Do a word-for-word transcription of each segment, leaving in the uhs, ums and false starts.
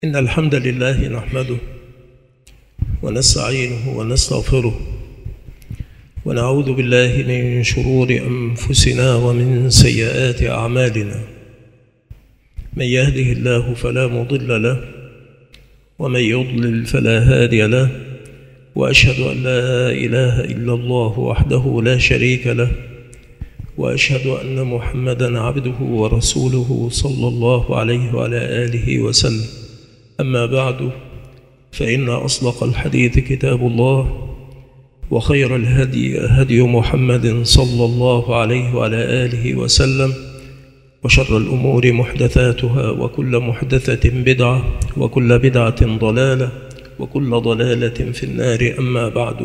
إن الحمد لله نحمده ونستعينه ونستغفره ونعوذ بالله من شرور أنفسنا ومن سيئات أعمالنا. من يهده الله فلا مضل له ومن يضلل فلا هادي له، وأشهد أن لا إله إلا الله وحده لا شريك له، وأشهد أن محمدًا عبده ورسوله صلى الله عليه وعلى آله وسلم. أما بعد، فإن أصدق الحديث كتاب الله، وخير الهدي هدي محمد صلى الله عليه وعلى آله وسلم، وشر الأمور محدثاتها، وكل محدثة بدعة، وكل بدعة ضلالة، وكل ضلالة في النار. أما بعد،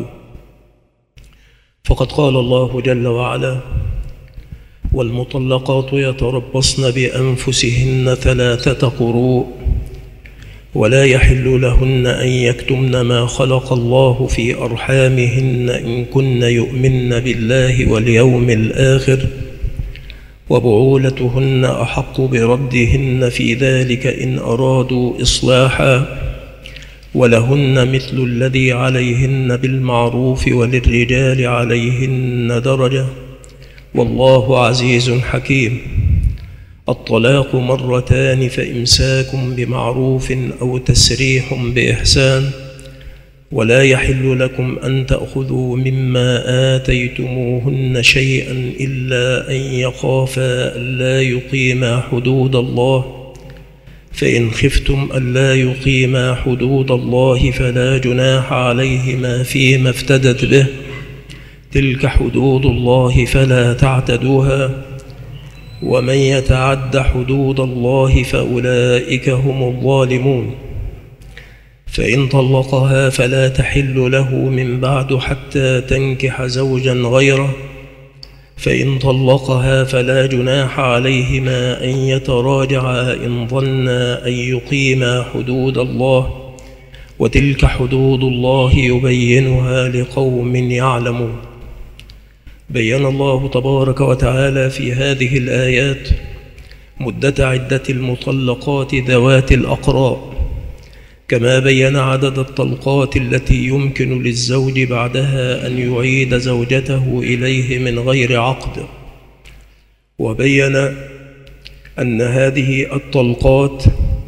فقد قال الله جل وعلا: والمطلقات يتربصن بأنفسهن ثلاثة قروء ولا يحل لهن أن يكتمن ما خلق الله في أرحامهن إن كن يؤمن بالله واليوم الآخر، وبعولتهن أحق بردهن في ذلك إن أرادوا إصلاحا، ولهن مثل الذي عليهن بالمعروف وللرجال عليهن درجة، والله عزيز حكيم. الطلاق مرتان، فإمساك بمعروف أو تسريح بإحسان، ولا يحل لكم أن تأخذوا مما آتيتموهن شيئا إلا أن يخافا ألا يقيما حدود الله، فإن خفتم ألا يقيما حدود الله فلا جناح عليهما فيما افتدت به، تلك حدود الله فلا تعتدوها، ومن يتعد حدود الله فأولئك هم الظالمون. فإن طلقها فلا تحل له من بعد حتى تنكح زوجا غيره، فإن طلقها فلا جناح عليهما أن يتراجعا إن ظنا أن يقيما حدود الله، وتلك حدود الله يبينها لقوم يعلمون. بيّن الله تبارك وتعالى في هذه الآيات مدة عدة المطلقات ذوات الأقراء، كما بيّن عدد الطلقات التي يمكن للزوج بعدها أن يعيد زوجته إليه من غير عقد، وبيّن أن هذه الطلقات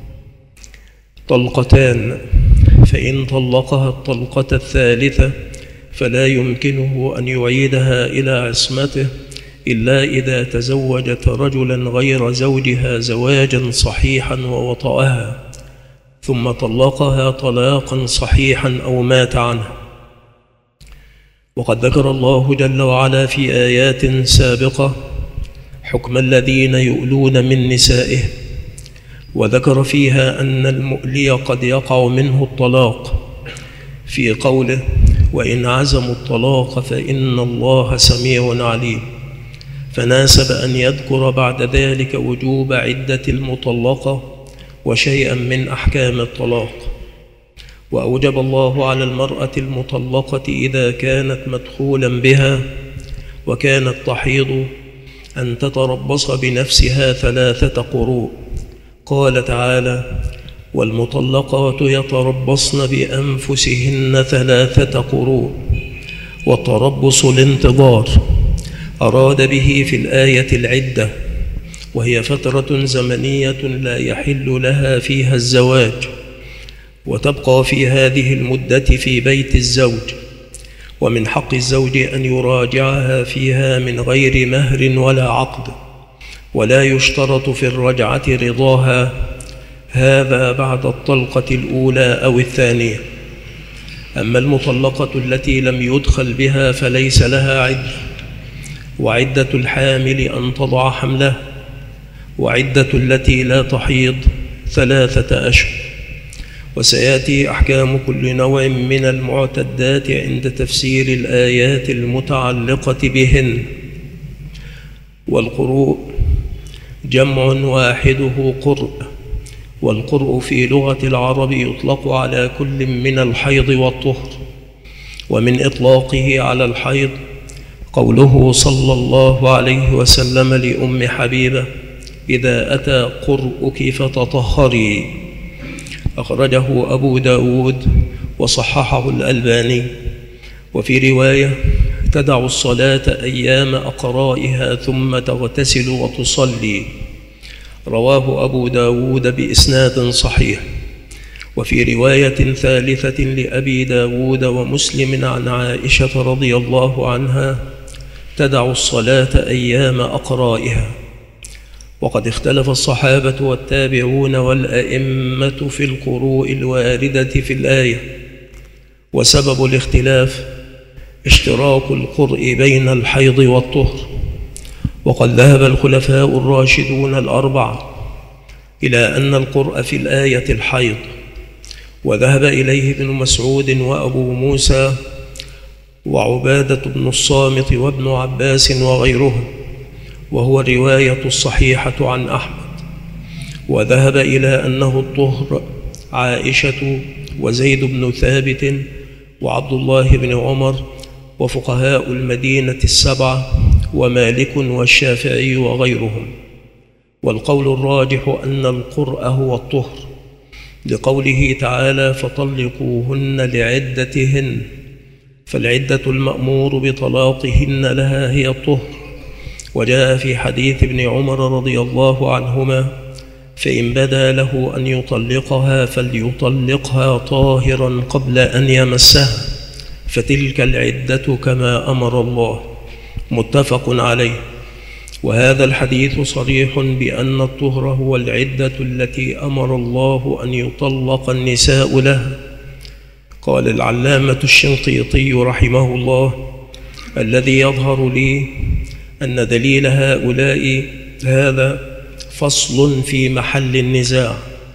طلقتان، فإن طلقها الطلقة الثالثة فلا يمكنه أن يعيدها إلى عصمته إلا إذا تزوجت رجلا غير زوجها زواجا صحيحا ووطأها، ثم طلقها طلاقا صحيحا أو مات عنها. وقد ذكر الله جل وعلا في آيات سابقة حكم الذين يؤلون من نسائه، وذكر فيها أن المؤلي قد يقع منه الطلاق في قوله: وإن عزموا الطلاق فإن الله سميع عليم، فناسب أن يذكر بعد ذلك وجوب عدة المطلقة وشيئا من أحكام الطلاق. وأوجب الله على المرأة المطلقة إذا كانت مدخولا بها وكانت تحيض أن تتربص بنفسها ثلاثة قروء. قال تعالى: والمطلقات يتربصن بأنفسهن ثلاثة قروء. والتربص الانتظار، أراد به في الآية العدة، وهي فترة زمنية لا يحل لها فيها الزواج، وتبقى في هذه المدة في بيت الزوج، ومن حق الزوج أن يراجعها فيها من غير مهر ولا عقد، ولا يشترط في الرجعة رضاها، هذا بعد الطلقة الأولى أو الثانية. أما المطلقة التي لم يدخل بها فليس لها عدة، وعدة الحامل أن تضع حمله، وعدة التي لا تحيض ثلاثة أشهر. وسيأتي أحكام كل نوع من المعتدات عند تفسير الآيات المتعلقة بهن. والقروء جمع واحده قرء، والقرء في لغة العرب يطلق على كل من الحيض والطهر، ومن إطلاقه على الحيض قوله صلى الله عليه وسلم لأم حبيبة: إذا أتى قرؤك فتطهري، أخرجه أبو داود وصححه الألباني. وفي رواية: تدع الصلاة أيام أقرائها ثم تغتسل وتصلي، رواه أبو داود بإسناد صحيح. وفي رواية ثالثة لأبي داود ومسلم عن عائشة رضي الله عنها: تدع الصلاة أيام أقرائها. وقد اختلف الصحابة والتابعون والأئمة في القروء الواردة في الآية، وسبب الاختلاف اشتراك القرء بين الحيض والطهر. وقد ذهب الخلفاء الراشدون الأربعة إلى أن القرء في الآية الحيض، وذهب إليه ابن مسعود وأبو موسى وعبادة بن الصامت وابن عباس وغيرهم، وهو الرواية الصحيحة عن أحمد. وذهب إلى أنه الطهر عائشة وزيد بن ثابت وعبد الله بن عمر وفقهاء المدينة السبعة ومالك والشافعي وغيرهم. والقول الراجح أن القرء هو الطهر، لقوله تعالى: فطلقوهن لعدتهن، فالعدة المأمور بطلاقهن لها هي الطهر. وجاء في حديث ابن عمر رضي الله عنهما: فإن بدا له أن يطلقها فليطلقها طاهرا قبل أن يمسها، فتلك العدة كما أمر الله. متفق عليه. وهذا الحديث صريح بأن الطهر هو العدة التي أمر الله أن يطلق النساء لها. قال العلامة الشنقيطي رحمه الله: الذي يظهر لي أن دليل هؤلاء هذا فصل في محل النزاع،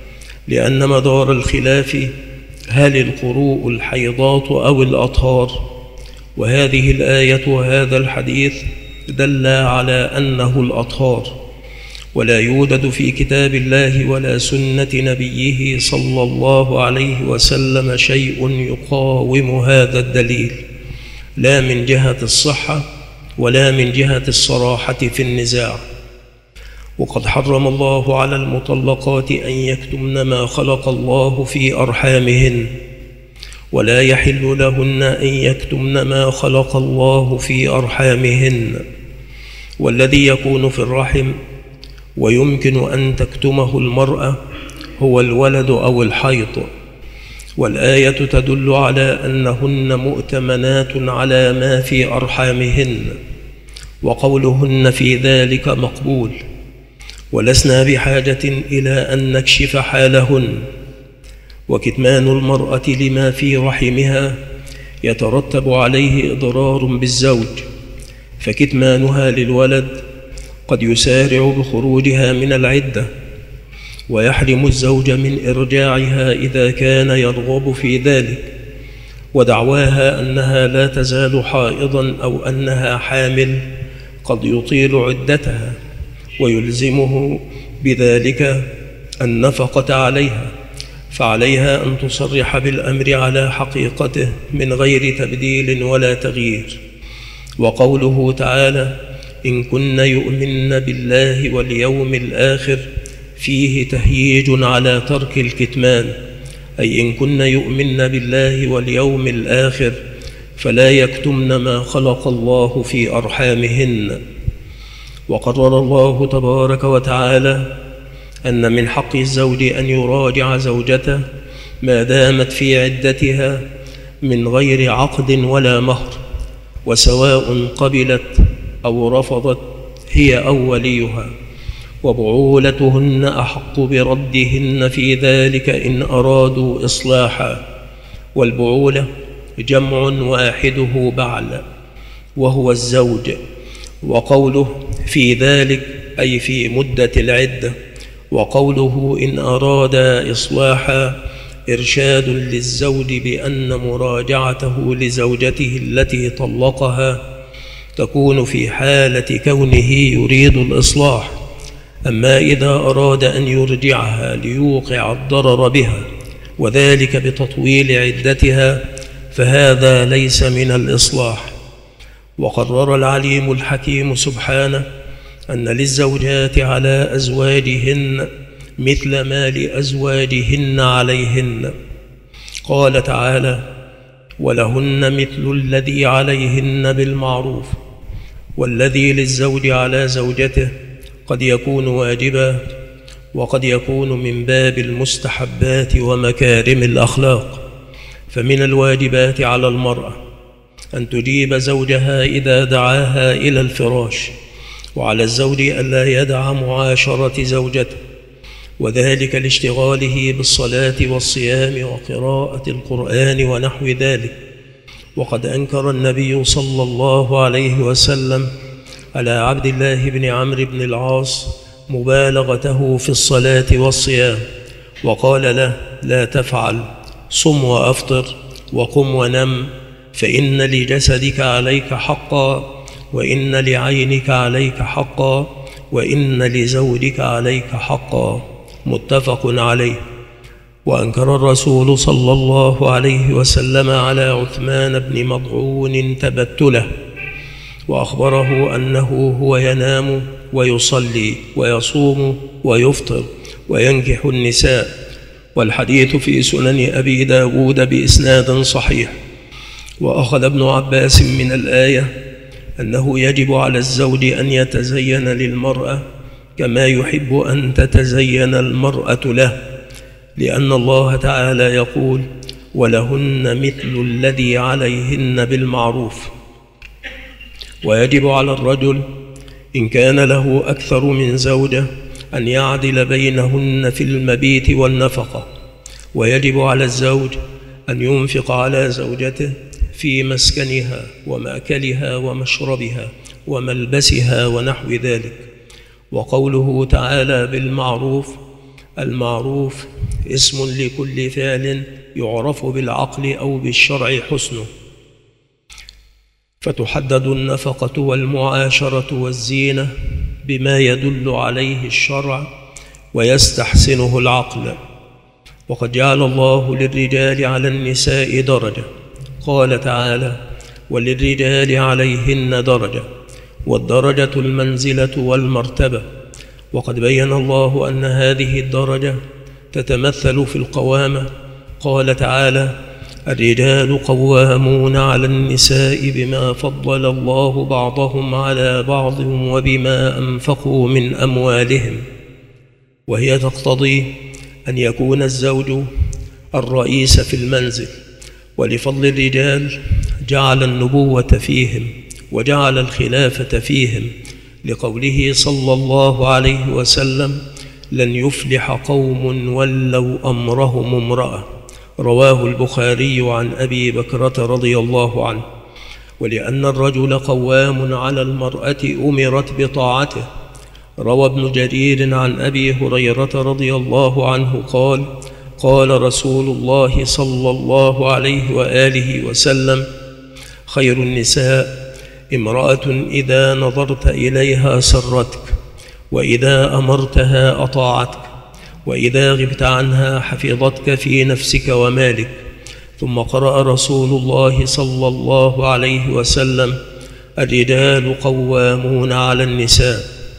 لأن مدار الخلاف هل القروء الحيضات أو الأطهار، وهذه الآية وهذا الحديث دلا على أنه الأطهار، ولا يوجد في كتاب الله ولا سنة نبيه صلى الله عليه وسلم شيء يقاوم هذا الدليل، لا من جهة الصحة ولا من جهة الصراحة في النزاع. وقد حرم الله على المطلقات أن يكتمن ما خلق الله في أرحامهن، ولا يحل لهن أن يكتمن ما خلق الله في أرحامهن. والذي يكون في الرحم ويمكن أن تكتمه المرأة هو الولد أو الحيض، والآية تدل على أنهن مؤتمنات على ما في أرحامهن، وقولهن في ذلك مقبول، ولسنا بحاجة إلى أن نكشف حالهن. وكتمان المرأة لما في رحمها يترتب عليه إضرار بالزوج، فكتمانها للولد قد يسارع بخروجها من العدة، ويحرم الزوج من إرجاعها إذا كان يرغب في ذلك. ودعواها أنها لا تزال حائضا أو أنها حامل قد يطيل عدتها، ويلزمه بذلك النفقة عليها، فعليها أن تصرح بالأمر على حقيقته من غير تبديل ولا تغيير. وقوله تعالى: إن كن يؤمن بالله واليوم الآخر، فيه تهييج على ترك الكتمان، أي إن كن يؤمن بالله واليوم الآخر فلا يكتمن ما خلق الله في أرحامهن. وقرر الله تبارك وتعالى أن من حق الزوج أن يراجع زوجته ما دامت في عدتها من غير عقد ولا مهر، وسواء قبلت أو رفضت هي أو وليها، وبعولتهن أحق بردهن في ذلك إن أرادوا إصلاحا. والبعولة جمع واحده بعل، وهو الزوج. وقوله في ذلك أي في مدة العدة، وقوله إن أرادا إصلاحا إرشاد للزوج بأن مراجعته لزوجته التي طلقها تكون في حالة كونه يريد الإصلاح. أما إذا أراد أن يرجعها ليوقع الضرر بها وذلك بتطويل عدتها فهذا ليس من الإصلاح. وقرر العليم الحكيم سبحانه أن للزوجات على أزواجهن مثل ما لأزواجهن عليهن. قال تعالى: ولهن مثل الذي عليهن بالمعروف. والذي للزوج على زوجته قد يكون واجبا، وقد يكون من باب المستحبات ومكارم الأخلاق. فمن الواجبات على المرأة أن تجيب زوجها إذا دعاها إلى الفراش، وعلى الزوج ألا يدع معاشرة زوجته، وذلك لاشتغاله بالصلاة والصيام وقراءة القرآن ونحو ذلك. وقد أنكر النبي صلى الله عليه وسلم على عبد الله بن عمرو بن العاص مبالغته في الصلاة والصيام، وقال له: لا تفعل، صم وأفطر وقم ونم، فإن لجسدك عليك حقا، وإن لعينك عليك حقا، وإن لزوجك عليك حقا. متفق عليه. وأنكر الرسول صلى الله عليه وسلم على عثمان بن مضعون تبتله، وأخبره أنه هو ينام ويصلي ويصوم ويفطر وينكح النساء، والحديث في سنن أبي داود بإسناد صحيح. وأخذ ابن عباس من الآية أنه يجب على الزوج أن يتزين للمرأة كما يحب أن تتزين المرأة له، لأن الله تعالى يقول: ولهن مثل الذي عليهن بالمعروف. ويجب على الرجل إن كان له أكثر من زوجة أن يعدل بينهن في المبيت والنفقة. ويجب على الزوج أن ينفق على زوجته في مسكنها ومأكلها ومشربها وملبسها ونحو ذلك. وقوله تعالى بالمعروف، المعروف اسم لكل فعل يعرف بالعقل أو بالشرع حسنه، فتحدد النفقة والمعاشرة والزينة بما يدل عليه الشرع ويستحسنه العقل. وقد جعل الله للرجال على النساء درجة، قال تعالى: وللرجال عليهن درجة، والدرجة المنزلة والمرتبة. وقد بين الله أن هذه الدرجة تتمثل في القوامة، قال تعالى: الرجال قوامون على النساء بما فضل الله بعضهم على بعض وبما أنفقوا من أموالهم. وهي تقتضي أن يكون الزوج الرئيس في المنزل. ولفضل الرجال جعل النبوة فيهم وجعل الخلافة فيهم، لقوله صلى الله عليه وسلم: لن يفلح قوم ولوا أمرهم امرأة. رواه البخاري عن أبي بكرة رضي الله عنه. ولأن الرجل قوام على المرأة أمرت بطاعته. روى ابن جرير عن أبي هريرة رضي الله عنه قال: قال رسول الله صلى الله عليه وآله وسلم: خير النساء امرأة إذا نظرت إليها سرتك، وإذا أمرتها أطاعتك، وإذا غبت عنها حفظتك في نفسك ومالك. ثم قرأ رسول الله صلى الله عليه وسلم: الرجال قوامون على النساء.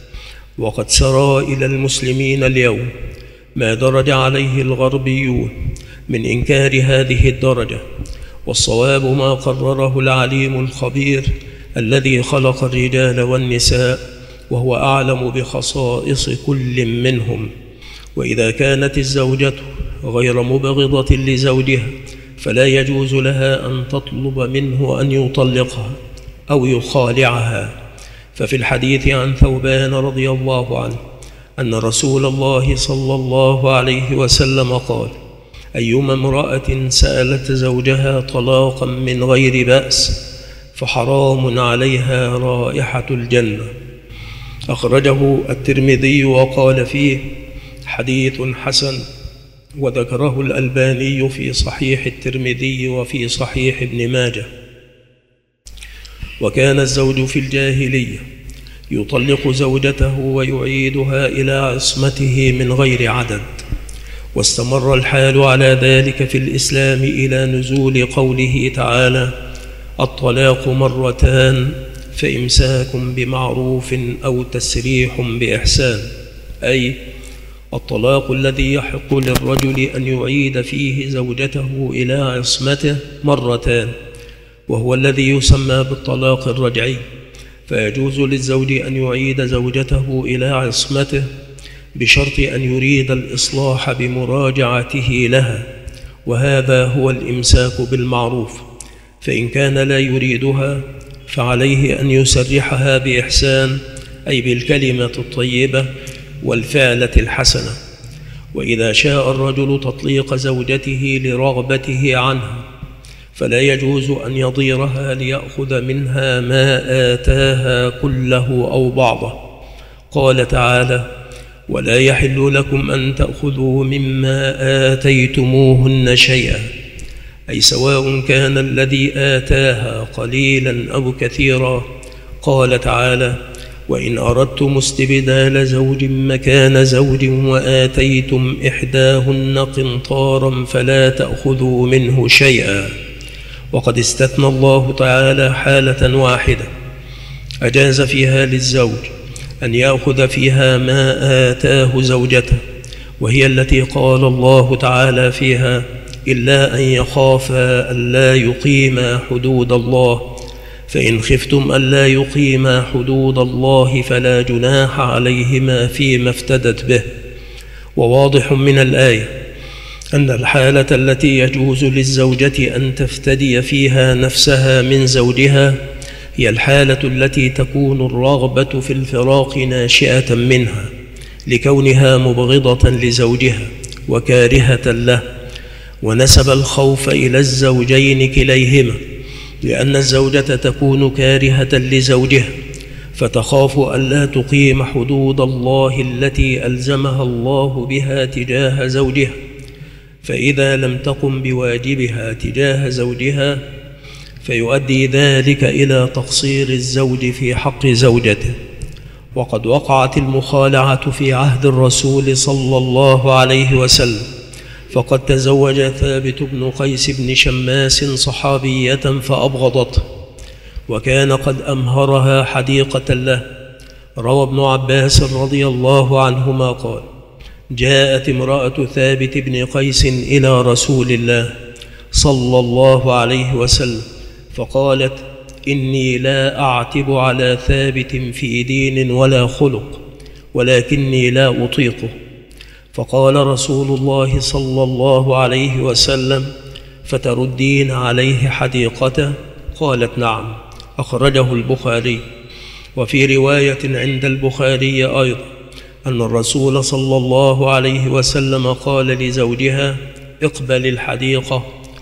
وقد سرى إلى المسلمين اليوم ما درج عليه الغربيون من إنكار هذه الدرجة، والصواب ما قرره العليم الخبير الذي خلق الرجال والنساء، وهو أعلم بخصائص كل منهم. وإذا كانت الزوجة غير مبغضة لزوجها فلا يجوز لها أن تطلب منه أن يطلقها أو يخالعها. ففي الحديث عن ثوبان رضي الله عنه أن رسول الله صلى الله عليه وسلم قال: أيما امرأة سألت زوجها طلاقا من غير بأس فحرام عليها رائحة الجنة. أخرجه الترمذي وقال فيه: حديث حسن. وذكره الألباني في صحيح الترمذي وفي صحيح ابن ماجه. وكان الزوج في الجاهلية يطلق زوجته ويعيدها إلى عصمته من غير عدد، واستمر الحال على ذلك في الإسلام إلى نزول قوله تعالى: الطلاق مرتان فإمساك بمعروف أو تسريح بإحسان، أي الطلاق الذي يحق للرجل أن يعيد فيه زوجته إلى عصمته مرتان، وهو الذي يسمى بالطلاق الرجعي، فيجوز للزوج أن يعيد زوجته إلى عصمته بشرط أن يريد الإصلاح بمراجعته لها، وهذا هو الإمساك بالمعروف. فإن كان لا يريدها فعليه أن يسرحها بإحسان، أي بالكلمة الطيبة والفعلة الحسنة. وإذا شاء الرجل تطليق زوجته لرغبته عنها فلا يجوز أن يضيرها ليأخذ منها ما آتاها كله أو بعضه. قال تعالى: ولا يحل لكم أن تأخذوا مما آتيتموهن شيئا، أي سواء كان الذي آتاها قليلا أو كثيرا. قال تعالى: وإن أردتم استبدال زوج مكان زوج وآتيتم إحداهن قنطارا فلا تأخذوا منه شيئا. وقد استثنى الله تعالى حالة واحدة أجاز فيها للزوج أن يأخذ فيها ما آتاه زوجته، وهي التي قال الله تعالى فيها: إلا أن يخافا ألا يقيما حدود الله، فإن خفتم ألا يقيما حدود الله فلا جناح عليهما فيما افتدت به. وواضح من الآية أن الحالة التي يجوز للزوجة أن تفتدي فيها نفسها من زوجها هي الحالة التي تكون الرغبة في الفراق ناشئة منها لكونها مبغضة لزوجها وكارهة له، ونسب الخوف إلى الزوجين كليهما، لأن الزوجة تكون كارهة لزوجها فتخاف ألا تقيم حدود الله التي ألزمها الله بها تجاه زوجها، فإذا لم تقم بواجبها تجاه زوجها فيؤدي ذلك إلى تقصير الزوج في حق زوجته. وقد وقعت المخالعة في عهد الرسول صلى الله عليه وسلم، فقد تزوج ثابت بن قيس بن شماس صحابية فأبغضته، وكان قد أمهرها حديقة له. روى ابن عباس رضي الله عنهما قال: جاءت امرأة ثابت بن قيس إلى رسول الله صلى الله عليه وسلم فقالت: إني لا أعتب على ثابت في دين ولا خلق، ولكني لا أطيقه. فقال رسول الله صلى الله عليه وسلم: فتردين عليه حديقته؟ قالت: نعم. أخرجه البخاري. وفي رواية عند البخاري أيضا أن الرسول صلى الله عليه وسلم قال لزوجها: اقبل الحديقة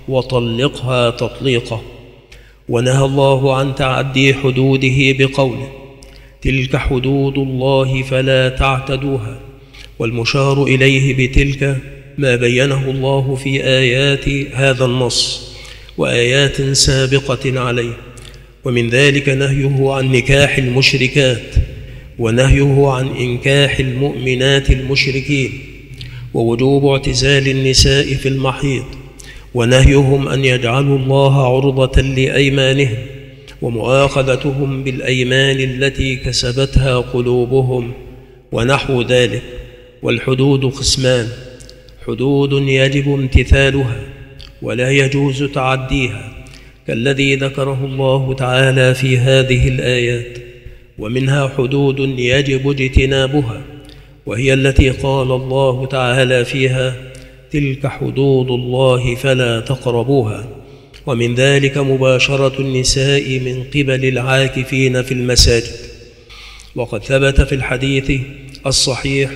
وطلقها تطليقة. ونهى الله عن تعدي حدوده بقوله: تلك حدود الله فلا تعتدوها. والمشار إليه بتلك ما بينه الله في آيات هذا النص وآيات سابقة عليه، ومن ذلك نهيه عن نكاح المشركات، ونهيه عن إنكاح المؤمنات المشركين، ووجوب اعتزال النساء في المحيض، ونهيهم أن يجعلوا الله عرضة لأيمانهم، ومؤاخذتهم بالأيمان التي كسبتها قلوبهم ونحو ذلك. والحدود قسمان: حدود يجب امتثالها ولا يجوز تعديها، كالذي ذكره الله تعالى في هذه الآيات، ومنها حدود يجب اجتنابها، وهي التي قال الله تعالى فيها: تلك حدود الله فلا تقربوها. ومن ذلك مباشرة النساء من قبل العاكفين في المساجد. وقد ثبت في الحديث الصحيح: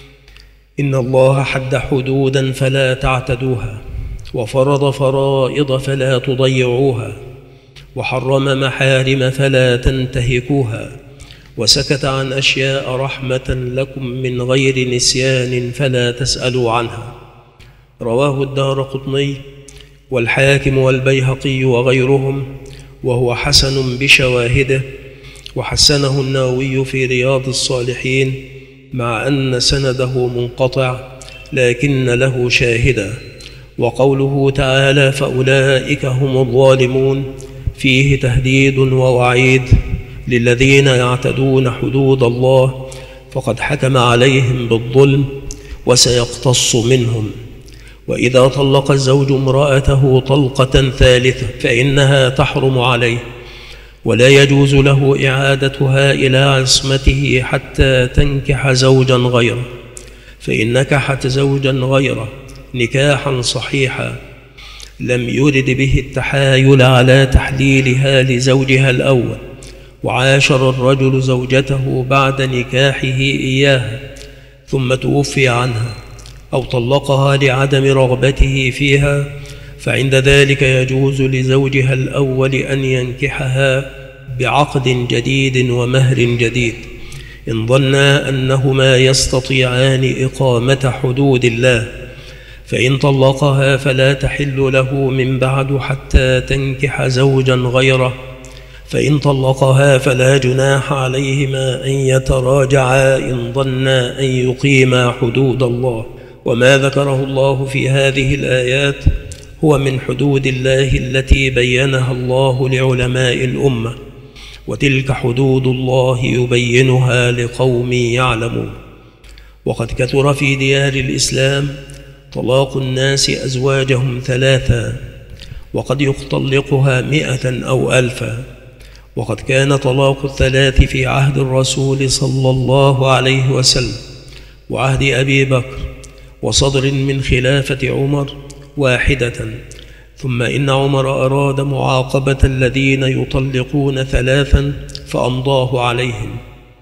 إن الله حد حدودا فلا تعتدوها، وفرض فرائض فلا تضيعوها، وحرم محارم فلا تنتهكوها، وسكت عن أشياء رحمة لكم من غير نسيان فلا تسألوا عنها. رواه الدارقطني والحاكم والبيهقي وغيرهم، وهو حسن بشواهده، وحسنه النووي في رياض الصالحين، مع أن سنده منقطع لكن له شاهدا. وقوله تعالى: فأولئك هم الظالمون، فيه تهديد ووعيد للذين يعتدون حدود الله، فقد حكم عليهم بالظلم وسيقتص منهم. وإذا طلق الزوج امرأته طلقة ثالثة فإنها تحرم عليه، ولا يجوز له إعادتها إلى عصمته حتى تنكح زوجا غيره، فإن نكحت زوجا غيره نكاحا صحيحا لم يرد به التحايل على تحليلها لزوجها الأول، وعاشر الرجل زوجته بعد نكاحه إياها ثم توفي عنها أو طلقها لعدم رغبته فيها، فعند ذلك يجوز لزوجها الأول أن ينكحها بعقد جديد ومهر جديد إن ظنا أنهما يستطيعان إقامة حدود الله، فإن طلقها فلا تحل له من بعد حتى تنكح زوجا غيره، فإن طلقها فلا جناح عليهما أن يتراجعا إن ظنا أن يقيما حدود الله. وما ذكره الله في هذه الآيات هو من حدود الله التي بينها الله لعلماء الأمة، وتلك حدود الله يبينها لقوم يعلمون. وقد كثر في ديار الإسلام طلاق الناس أزواجهم ثلاثا، وقد يطلقها مئة أو ألفا، وقد كان طلاق الثلاث في عهد الرسول صلى الله عليه وسلم وعهد أبي بكر وصدر من خلافة عمر واحدة، ثم إن عمر أراد معاقبة الذين يطلقون ثلاثا فأمضاه عليهم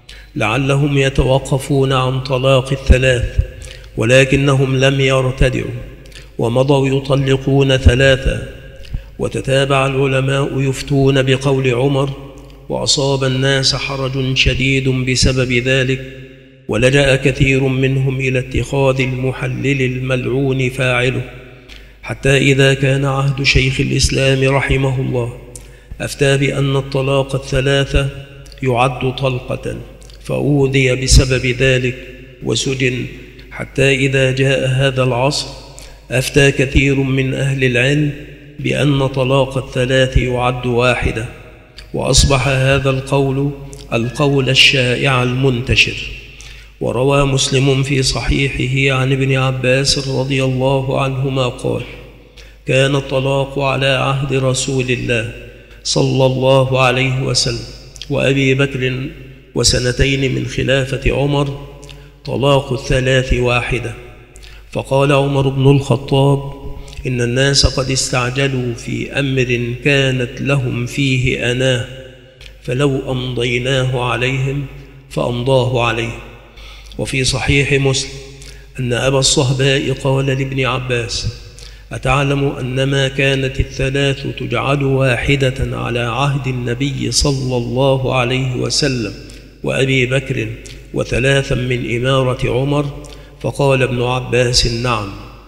لعلهم يتوقفون عن طلاق الثلاث، ولكنهم لم يرتدعوا ومضوا يطلقون ثلاثا. وتتابع العلماء يفتون بقول عمر، وأصاب الناس حرج شديد بسبب ذلك، ولجأ كثير منهم إلى اتخاذ المحلل الملعون فاعله، حتى إذا كان عهد شيخ الإسلام رحمه الله أفتى بأن الطلاق الثلاثة يعد طلقة، فأوذي بسبب ذلك وسجن، حتى إذا جاء هذا العصر أفتى كثير من أهل العلم بأن طلاق الثلاث يعد واحدة، وأصبح هذا القول القول الشائع المنتشر. وروى مسلم في صحيحه عن ابن عباس رضي الله عنهما قال: كان الطلاق على عهد رسول الله صلى الله عليه وسلم وأبي بكر وسنتين من خلافة عمر طلاق الثلاث واحدة. فقال عمر بن الخطاب: إن الناس قد استعجلوا في أمر كانت لهم فيه أناه، فلو أمضيناه عليهم فأمضاه عليهم. وفي صحيح مسلم أن أبا الصهباء قال لابن عباس: أتعلم أنما كانت الثلاث تجعل واحدة على عهد النبي صلى الله عليه وسلم وأبي بكر وثلاثا من إمارة عمر؟ فقال ابن عباس: نعم.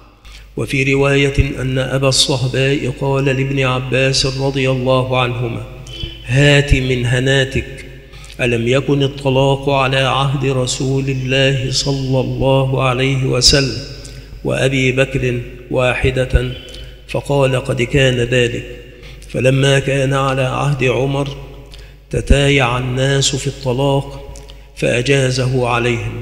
وفي رواية أن أبا الصهباء قال لابن عباس رضي الله عنهما: هات من هناتك، ألم يكن الطلاق على عهد رسول الله صلى الله عليه وسلم وأبي بكر واحدة؟ فقال: قد كان ذلك. فلما كان على عهد عمر تتايع الناس في الطلاق فأجازه عليهم.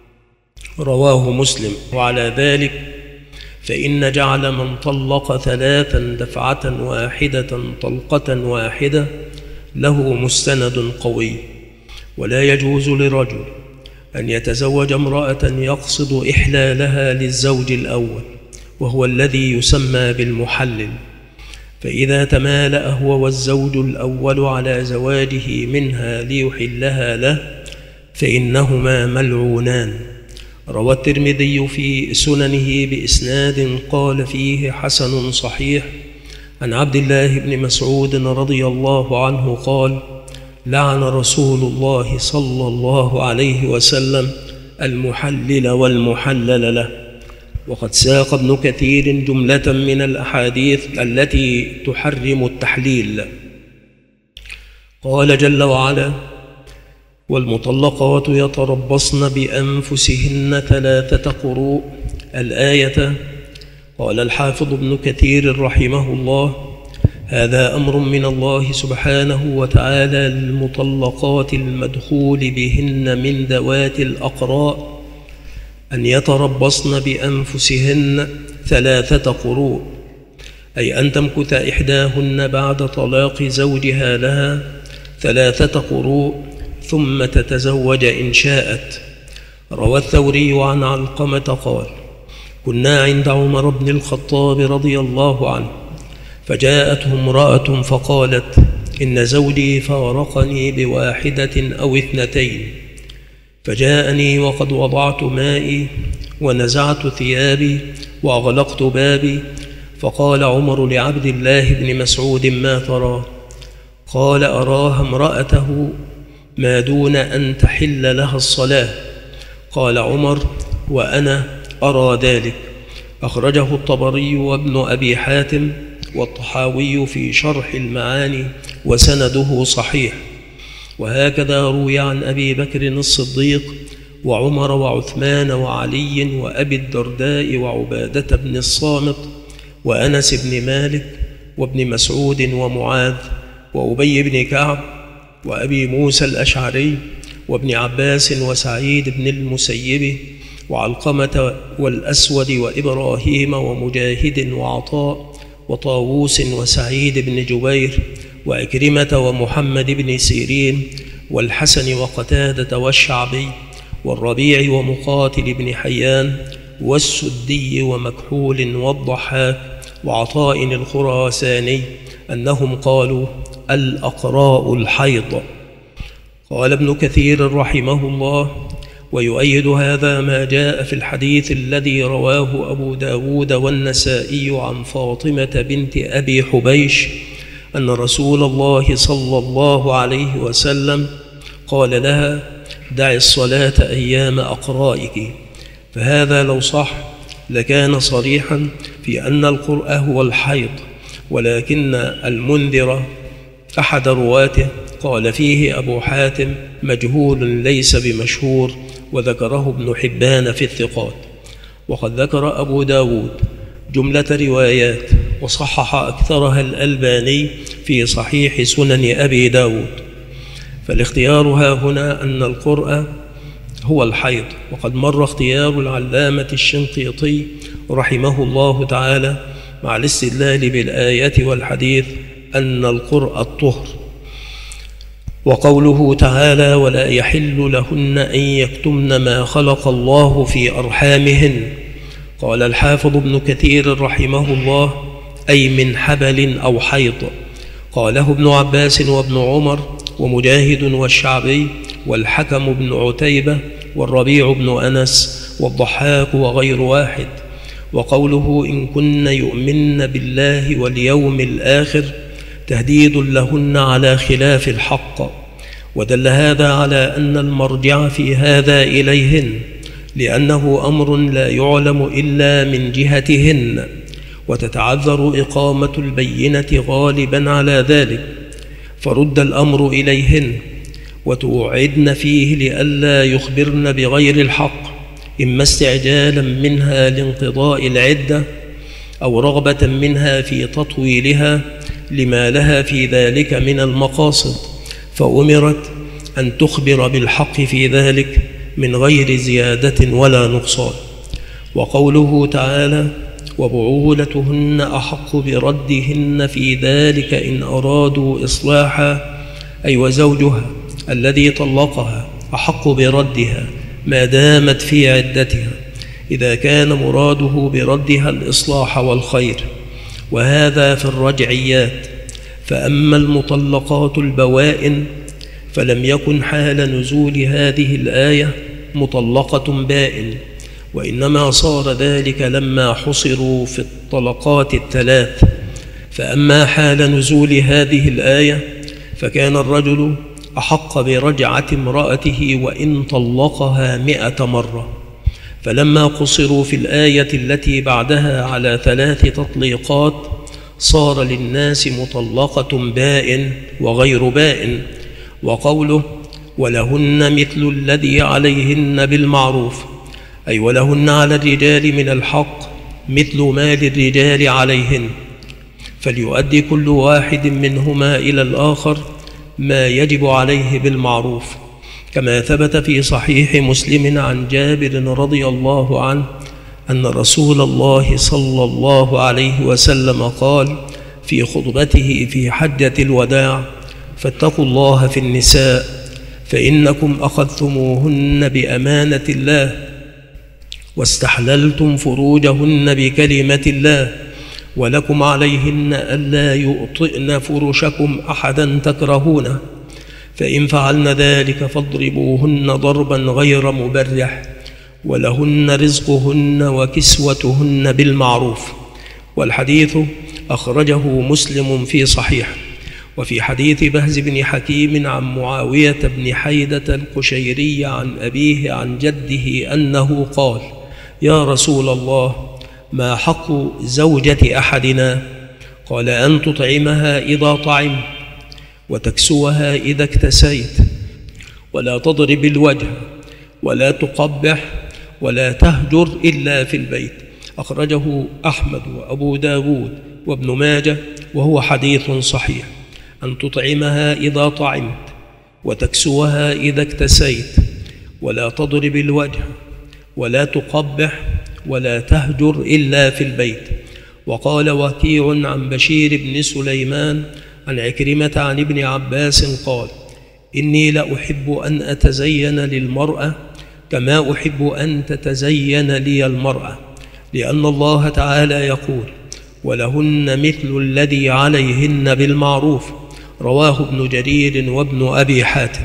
رواه مسلم. وعلى ذلك فإن جعل من طلق ثلاثا دفعة واحدة طلقة واحدة له مستند قوي. ولا يجوز لرجل أن يتزوج امرأة يقصد إحلالها للزوج الأول، وهو الذي يسمى بالمحلل، فإذا تمالأ هو والزوج الأول على زواجه منها ليحلها له فإنهما ملعونان. روى الترمذي في سننه بإسناد قال فيه حسن صحيح عن عبد الله بن مسعود رضي الله عنه قال: لعن رسول الله صلى الله عليه وسلم المحلل والمحلل له. وقد ساق ابن كثير جملة من الأحاديث التي تحرم التحليل. قال جل وعلا: والمطلقات يتربصن بأنفسهن ثلاثة قروء، الآية. قال الحافظ ابن كثير رحمه الله: هذا أمر من الله سبحانه وتعالى للمطلقات المدخول بهن من ذوات الأقراء أن يتربصن بأنفسهن ثلاثة قروء، أي أن تمكث إحداهن بعد طلاق زوجها لها ثلاثة قروء ثم تتزوج إن شاءت. روى الثوري عن علقمة قال: كنا عند عمر بن الخطاب رضي الله عنه، فجاءته امرأة فقالت: إن زوجي فارقني بواحدة أو اثنتين، فجاءني وقد وضعت مائي ونزعت ثيابي وأغلقت بابي، فقال عمر لعبد الله بن مسعود: ما ترى؟ قال: أراها امرأته ما دون أن تحل لها الصلاة. قال عمر: وأنا أرى ذلك. أخرجه الطبري وابن أبي حاتم والطحاوي في شرح المعاني وسنده صحيح. وهكذا روي عن أبي بكر الصديق وعمر وعثمان وعلي وأبي الدرداء وعبادة بن الصامت وأنس بن مالك وابن مسعود ومعاذ وأبي بن كعب وأبي موسى الأشعري وابن عباس وسعيد بن المسيب وعلقمة والأسود وإبراهيم ومجاهد وعطاء وطاووس وسعيد بن جبير وإكرمة ومحمد بن سيرين والحسن وقتادة والشعبي والربيع ومقاتل بن حيان والسدي ومكحول والضحاك وعطاء الخراساني أنهم قالوا: الأقراء الحيض. قال ابن كثير رحمه الله: ويؤيد هذا ما جاء في الحديث الذي رواه أبو داود والنسائي عن فاطمة بنت أبي حبيش أن رسول الله صلى الله عليه وسلم قال لها: دع الصلاة أيام أقرائك. فهذا لو صح لكان صريحا في أن القرء هو الحيض، ولكن المنذر أحد رواته قال فيه أبو حاتم: مجهول ليس بمشهور، وذكره ابن حبان في الثقات. وقد ذكر أبو داود جملة روايات وصحح أكثرها الألباني في صحيح سنن أبي داود، فالاختيار ها هنا أن القرء هو الحيض. وقد مر اختيار العلامة الشنقيطي رحمه الله تعالى مع الاستدلال بالآية والحديث أن القرء الطهر. وقوله تعالى: ولا يحل لهن أن يكتمن ما خلق الله في أرحامهن. قال الحافظ ابن كثير رحمه الله: أي من حبل أو حيض. قاله ابن عباس وابن عمر ومجاهد والشعبي والحكم بن عتيبة والربيع بن أنس والضحاك وغير واحد. وقوله: إن كن يؤمن بالله واليوم الآخر تهديد لهن على خلاف الحق. ودل هذا على أن المرجع في هذا إليهن، لأنه أمر لا يعلم إلا من جهتهن، وتتعذر إقامة البينة غالبا على ذلك، فرد الأمر إليهن وتوعدن فيه لئلا يخبرن بغير الحق، إما استعجالا منها لانقضاء العدة أو رغبة منها في تطويلها لما لها في ذلك من المقاصد، فأمرت أن تخبر بالحق في ذلك من غير زيادة ولا نقصان. وقوله تعالى: وبعولتهن أحق بردهن في ذلك إن أرادوا إصلاحا، أي وزوجها الذي طلقها أحق بردها ما دامت في عدتها، إذا كان مراده بردها الإصلاح والخير، وهذا في الرجعيات. فأما المطلقات البوائن فلم يكن حال نزول هذه الآية مطلقة بائن، وإنما صار ذلك لما حصروا في الطلقات الثلاث. فأما حال نزول هذه الآية فكان الرجل أحق برجعة امرأته وإن طلقها مئة مرة، فلما قصروا في الآية التي بعدها على ثلاث تطليقات صار للناس مطلقة بائن وغير بائن. وقوله: ولهن مثل الذي عليهن بالمعروف، أي ولهن على الرجال من الحق مثل ما للرجال عليهن، فليؤدي كل واحد منهما إلى الآخر ما يجب عليه بالمعروف. كما ثبت في صحيح مسلم عن جابر رضي الله عنه أن رسول الله صلى الله عليه وسلم قال في خطبته في حجة الوداع: فاتقوا الله في النساء فإنكم أخذتموهن بأمانة الله واستحللتم فروجهن بكلمة الله، ولكم عليهن ألا يؤطئن فرشكم أحدا تكرهونه، فإن فعلن ذلك فاضربوهن ضربا غير مبرح، ولهن رزقهن وكسوتهن بالمعروف. والحديث أخرجه مسلم في صحيح. وفي حديث بهز بن حكيم عن معاوية بن حيدة القشيري عن أبيه عن جده أنه قال: يا رسول الله، ما حق زوجة أحدنا؟ قال: أن تطعمها إذا طعمت، وتكسوها إذا اكتسيت، ولا تضرب الوجه، ولا تقبح، ولا تهجر إلا في البيت. أخرجه أحمد وأبو داود وابن ماجه، وهو حديث صحيح. أن تطعمها إذا طعمت، وتكسوها إذا اكتسيت، ولا تضرب الوجه، ولا تقبح، ولا تهجر إلا في البيت. وقال وكيع عن بشير بن سليمان عن عكرمة عن ابن عباس قال: إني لأحب أن أتزين للمرأة كما أحب أن تتزين لي المرأة، لأن الله تعالى يقول: ولهن مثل الذي عليهن بالمعروف. رواه ابن جرير وابن أبي حاتم.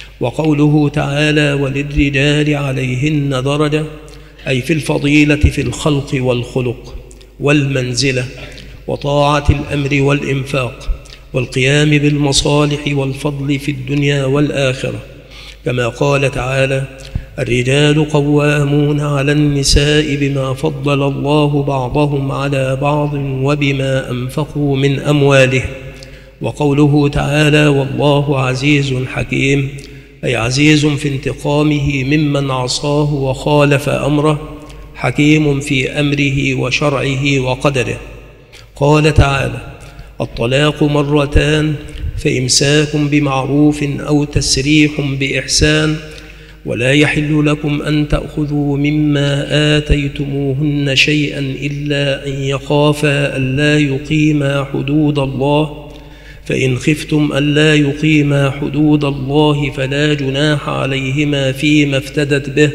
وقوله تعالى: وللرجال عليهن درجة، أي في الفضيلة في الخلق والخلق والمنزلة وطاعة الأمر والإنفاق والقيام بالمصالح والفضل في الدنيا والآخرة، كما قال تعالى: الرجال قوامون على النساء بما فضل الله بعضهم على بعض وبما أنفقوا من أموالهم. وقوله تعالى: والله عزيز حكيم، أي عزيز في انتقامه ممن عصاه وخالف أمره، حكيم في أمره وشرعه وقدره. قال تعالى: الطلاق مرتان، فإمساك بمعروف أو تسريح بإحسان، ولا يحل لكم أن تأخذوا مما آتيتموهن شيئا إلا أن يخافا ألا يقيما حدود الله، فإن خفتم ألا يقيما حدود الله فلا جناح عليهما فيما افتدت به،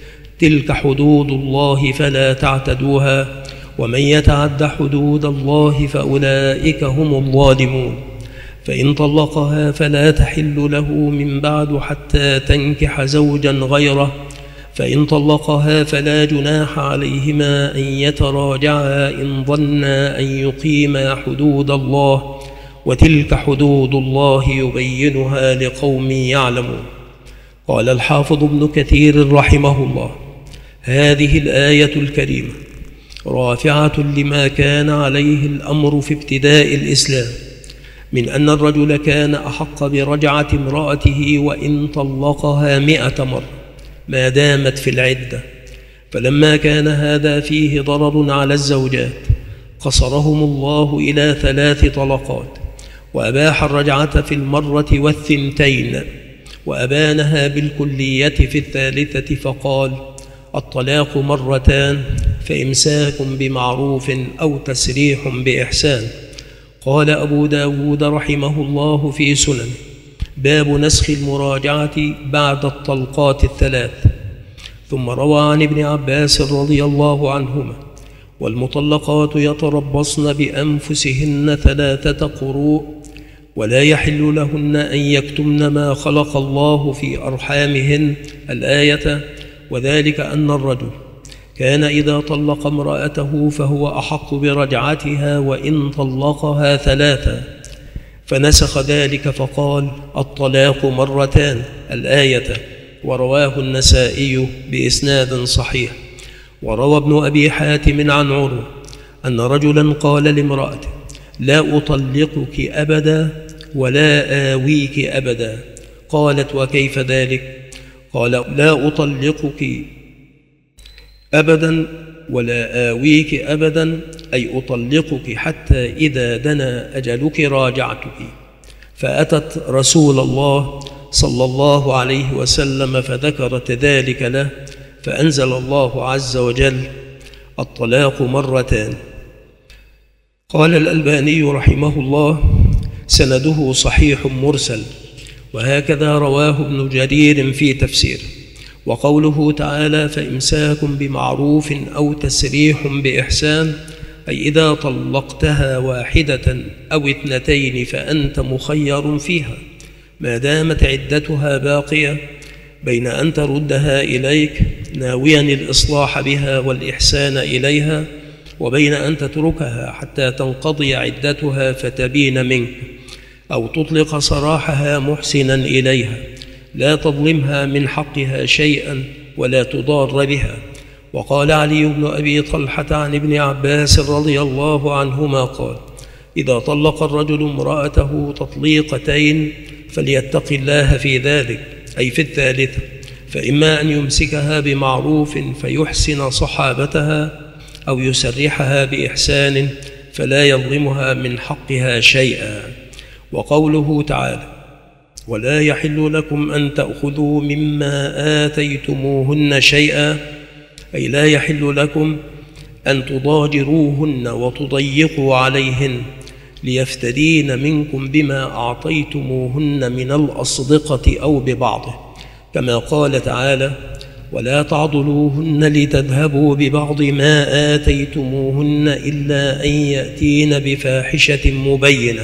تلك حدود الله فلا تعتدوها، ومن يتعد حدود الله فأولئك هم الظالمون. فإن طلقها فلا تحل له من بعد حتى تنكح زوجا غيره، فإن طلقها فلا جناح عليهما أن يتراجعا إن ظنا أن يقيما حدود الله، وتلك حدود الله يبينها لقوم يعلمون. قال الحافظ ابن كثير رحمه الله: هذه الآية الكريمة رافعة لما كان عليه الأمر في ابتداء الإسلام من أن الرجل كان أحق برجعة امرأته وإن طلقها مئة مرة ما دامت في العدة. فلما كان هذا فيه ضرر على الزوجات قصرهم الله إلى ثلاث طلقات، وأباح الرجعة في المرة والثنتين، وأبانها بالكلية في الثالثة، فقال: الطلاق مرتان، فإمساك بمعروف أو تسريح بإحسان. قال أبو داود رحمه الله في سنن: باب نسخ المراجعة بعد الطلقات الثلاث. ثم روى عن ابن عباس رضي الله عنهما: والمطلقات يتربصن بأنفسهن ثلاثة قروء، ولا يحل لهن أن يكتمن ما خلق الله في أرحامهن، الآية. وذلك أن الرجل كان إذا طلق امرأته فهو أحق برجعتها وإن طلقها ثلاثا، فنسخ ذلك فقال: الطلاق مرتان، الآية. ورواه النسائي بإسناد صحيح. وروى ابن أبي حاتم عن عروة أن رجلا قال لامرأته: لا أطلقك أبدا ولا آويك أبدا. قالت: وكيف ذلك؟ قال: لا أطلقك أبدا ولا آويك أبدا، أي أطلقك حتى إذا دنا أجلك راجعتك. فأتت رسول الله صلى الله عليه وسلم فذكرت ذلك له، فأنزل الله عز وجل: الطلاق مرتان. قال الألباني رحمه الله: سنده صحيح مرسل، وهكذا رواه ابن جرير في تفسيره. وقوله تعالى: فإمساك بمعروف أو تسريح بإحسان، أي إذا طلقتها واحدة أو اثنتين فأنت مخير فيها ما دامت عدتها باقية، بين أن تردها إليك ناويا الإصلاح بها والإحسان إليها، وبين أن تتركها حتى تنقضي عدتها فتبين منك، أو تطلق سراحها محسنا إليها لا تظلمها من حقها شيئا ولا تضار بها. وقال علي بن أبي طلحة عن ابن عباس رضي الله عنهما قال: إذا طلق الرجل امرأته تطليقتين فليتق الله في ذلك، أي في الثالثة، فإما أن يمسكها بمعروف فيحسن صحابتها، أو يسرحها بإحسان فلا يظلمها من حقها شيئا. وقوله تعالى: ولا يحل لكم أن تأخذوا مما آتيتموهن شيئا، أي لا يحل لكم أن تضاجروهن وتضيقوا عليهن ليفتدين منكم بما أعطيتموهن من الأصدقة أو ببعضه، كما قال تعالى: ولا تعضلوهن لتذهبوا ببعض ما آتيتموهن إلا أن يأتين بفاحشة مبينة.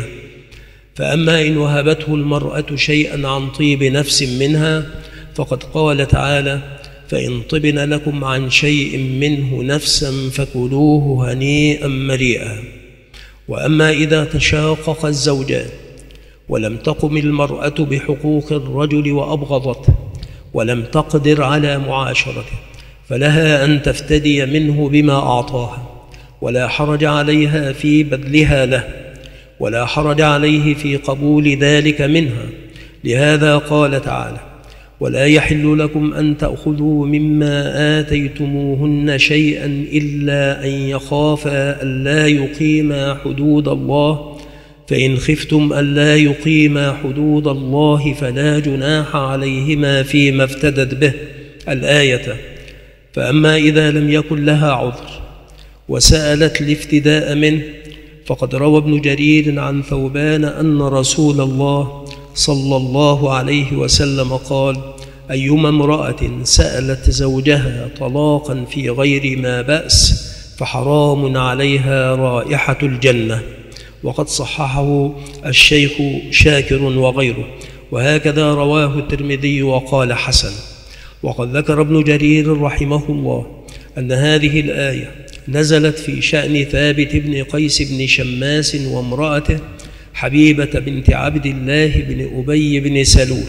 فأما إن وهبته المرأة شيئا عن طيب نفس منها، فقد قال تعالى: فإن طبن لكم عن شيء منه نفسا فكلوه هنيئا مريئا. وأما إذا تشاقق الزوجان ولم تقم المرأة بحقوق الرجل وأبغضته ولم تقدر على معاشرته، فلها أن تفتدي منه بما أعطاها، ولا حرج عليها في بذلها له، ولا حرج عليه في قبول ذلك منها. لهذا قال تعالى: ولا يحل لكم أن تأخذوا مما آتيتموهن شيئا إلا أن يخافا ألا يقيما حدود الله، فإن خفتم ألا يقيما حدود الله فلا جناح عليهما فيما افتدت به، الآية. فأما إذا لم يكن لها عذر وسألت الافتداء منه، فقد روى ابن جرير عن ثوبان أن رسول الله صلى الله عليه وسلم قال: أيما امرأة سألت زوجها طلاقا في غير ما بأس فحرام عليها رائحة الجنة. وقد صححه الشيخ شاكر وغيره، وهكذا رواه الترمذي وقال حسن. وقد ذكر ابن جرير رحمه الله أن هذه الآية نزلت في شأن ثابت بن قيس بن شماس وامرأته حبيبة بنت عبد الله بن أبي بن سلول.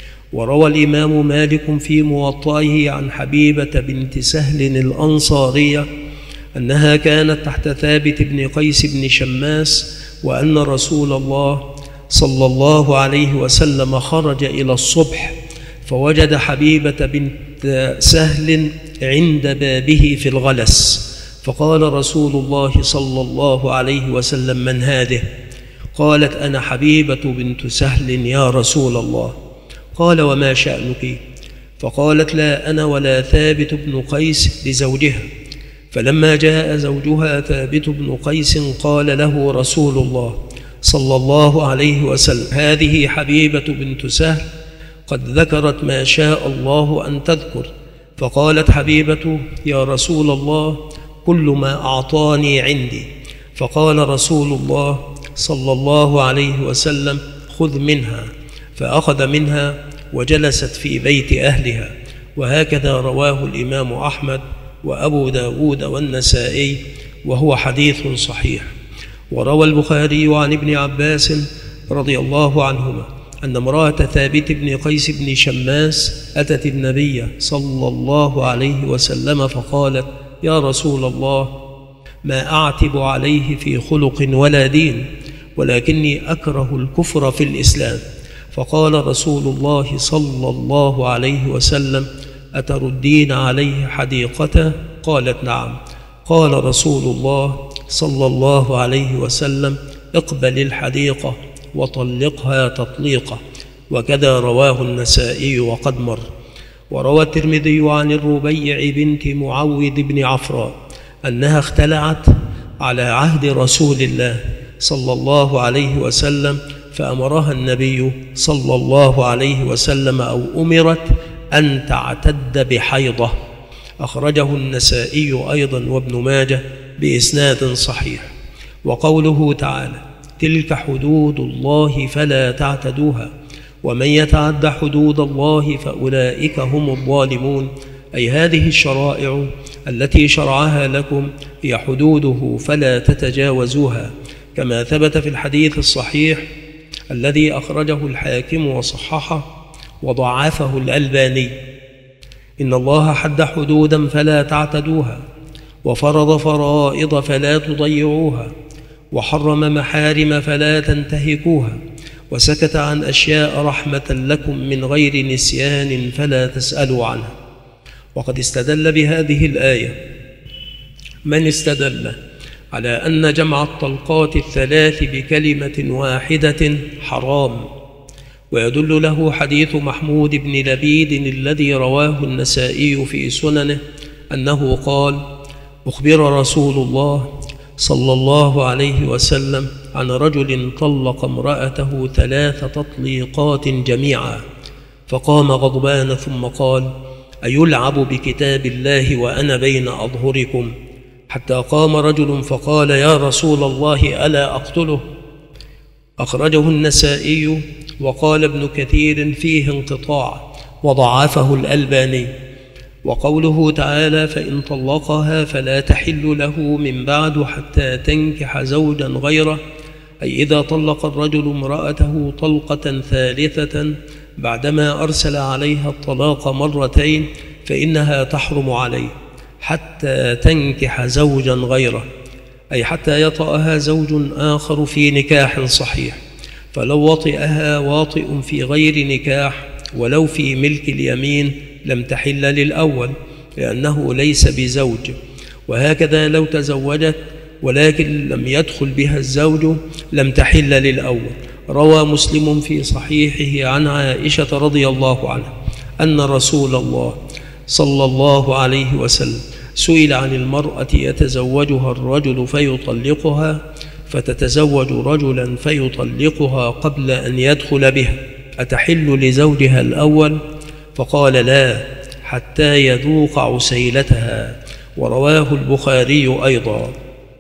وروى الإمام مالك في موطئه عن حبيبة بنت سهل الأنصارية أنها كانت تحت ثابت بن قيس بن شماس، وأن رسول الله صلى الله عليه وسلم خرج إلى الصبح فوجد حبيبة بنت سهل عند بابه في الغلس، فقال رسول الله صلى الله عليه وسلم: من هذه؟ قالت: أنا حبيبة بنت سهل يا رسول الله. قال: وما شأنك؟ فقالت: لا أنا ولا ثابت بن قيس لزوجها. فلما جاء زوجها ثابت بن قيس قال له رسول الله صلى الله عليه وسلم: هذه حبيبة بنت سهل قد ذكرت ما شاء الله أن تذكر. فقالت حبيبة: يا رسول الله، كل ما أعطاني عندي. فقال رسول الله صلى الله عليه وسلم: خذ منها. فأخذ منها وجلست في بيت أهلها. وهكذا رواه الإمام أحمد وأبو داود والنسائي، وهو حديث صحيح. وروى البخاري عن ابن عباس رضي الله عنهما أن امرأة ثابت بن قيس بن شماس أتت النبي صلى الله عليه وسلم فقالت: يا رسول الله، ما أعتب عليه في خلق ولا دين، ولكني أكره الكفر في الإسلام. فقال رسول الله صلى الله عليه وسلم: أتردين عليه حديقته؟ قالت: نعم. قال رسول الله صلى الله عليه وسلم: اقبل الحديقة وطلقها تطليقة. وكذا رواه النسائي وقد مر. وروى الترمذي عن الربيع بنت معوذ بن عفراء أنها اختلعت على عهد رسول الله صلى الله عليه وسلم، فأمرها النبي صلى الله عليه وسلم أو أمرت أن تعتد بحيضة. أخرجه النسائي أيضا وابن ماجه بإسناد صحيح. وقوله تعالى: تلك حدود الله فلا تعتدوها ومن يتعد حدود الله فأولئك هم الظالمون، أي هذه الشرائع التي شرعها لكم هي حدوده فلا تتجاوزوها، كما ثبت في الحديث الصحيح الذي أخرجه الحاكم وصححه وضعفه الألباني: إن الله حد حدودا فلا تعتدوها، وفرض فرائض فلا تضيعوها، وحرم محارم فلا تنتهكوها، وسكت عن أشياء رحمة لكم من غير نسيان فلا تسألوا عنها. وقد استدل بهذه الآية من استدل على أن جمع الطلقات الثلاث بكلمة واحدة حرام، ويدل له حديث محمود بن لبيد الذي رواه النسائي في سننه أنه قال: أخبر رسول الله صلى الله عليه وسلم عن رجل طلق امرأته ثلاث تطليقات جميعا، فقام غضبان ثم قال: أيلعب بكتاب الله وأنا بين أظهركم؟ حتى قام رجل فقال: يا رسول الله ألا أقتله؟ أخرجه النسائي. وقال ابن كثير فيه انقطاع وضعفه الألباني. وقوله تعالى: فإن طلقها فلا تحل له من بعد حتى تنكح زوجا غيره، أي إذا طلق الرجل امرأته طلقة ثالثة بعدما أرسل عليها الطلاق مرتين فإنها تحرم عليه حتى تنكح زوجا غيره، أي حتى يطأها زوج آخر في نكاح صحيح. فلو وطئها واطئ في غير نكاح ولو في ملك اليمين لم تحل للأول لأنه ليس بزوج. وهكذا لو تزوجت ولكن لم يدخل بها الزوج لم تحل للأول. روى مسلم في صحيحه عن عائشة رضي الله عنها أن رسول الله صلى الله عليه وسلم سئل عن المرأة يتزوجها الرجل فيطلقها، فتتزوج رجلا فيطلقها قبل أن يدخل بها، أتحل لزوجها الأول؟ فقال: لا، حتى يذوق عسيلتها. ورواه البخاري أيضا.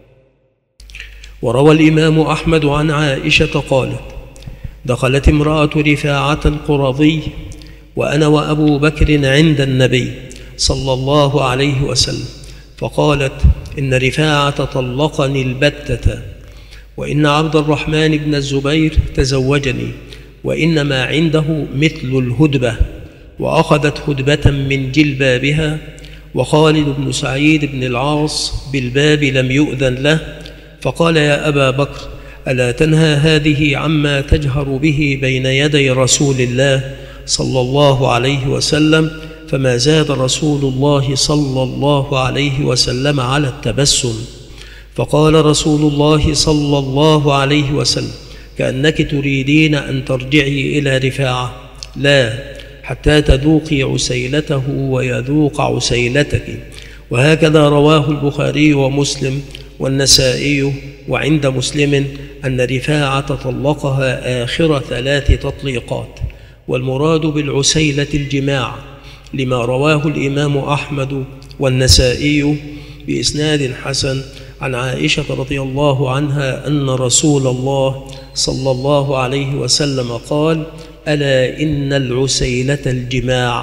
وروى الإمام أحمد عن عائشة قالت: دخلت امرأة رفاعة القرظي وأنا وأبو بكر عند النبي صلى الله عليه وسلم، فقالت: إن رفاعة طلقني البتة، وإن عبد الرحمن بن الزبير تزوجني، وإنما عنده مثل الهدبة. وأخذت هدبة من جلبابها. وخالد بن سعيد بن العاص بالباب لم يؤذن له، فقال: يا أبا بكر، ألا تنهى هذه عما تجهر به بين يدي رسول الله صلى الله عليه وسلم؟ فما زاد رسول الله صلى الله عليه وسلم على التبسم. فقال رسول الله صلى الله عليه وسلم: كأنك تريدين أن ترجعي إلى رفاعة. لا، حتى تذوقي عسيلته ويذوق عسيلتك. وهكذا رواه البخاري ومسلم والنسائي. وعند مسلم أن رفاعة طلقها آخر ثلاث تطليقات، والمراد بالعسيلة الجماع، لما رواه الإمام أحمد والنسائي بإسناد حسن عن عائشة رضي الله عنها أن رسول الله صلى الله عليه وسلم قال: ألا إن العسيلة الجماع.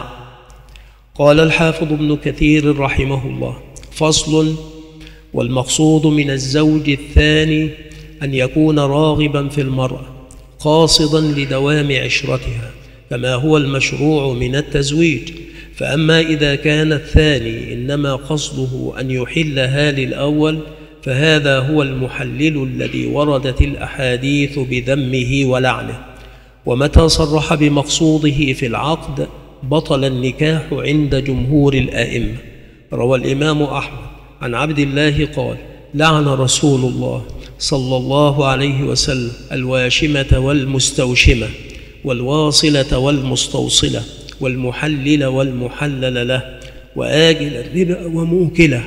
قال الحافظ ابن كثير رحمه الله: فصل. والمقصود من الزوج الثاني أن يكون راغبا في المرأة قاصدا لدوام عشرتها كما هو المشروع من التزويج. فأما إذا كان الثاني إنما قصده أن يحلها للأول فهذا هو المحلل الذي وردت الأحاديث بذمه ولعنه. ومتى صرح بمقصوده في العقد بطل النكاح عند جمهور الآئمة. روى الإمام أحمد عن عبد الله قال: لعن رسول الله صلى الله عليه وسلم الواشمة والمستوشمة. والواصلة والمستوصلة والمحلل والمحلل له وآجل الربا وموكله.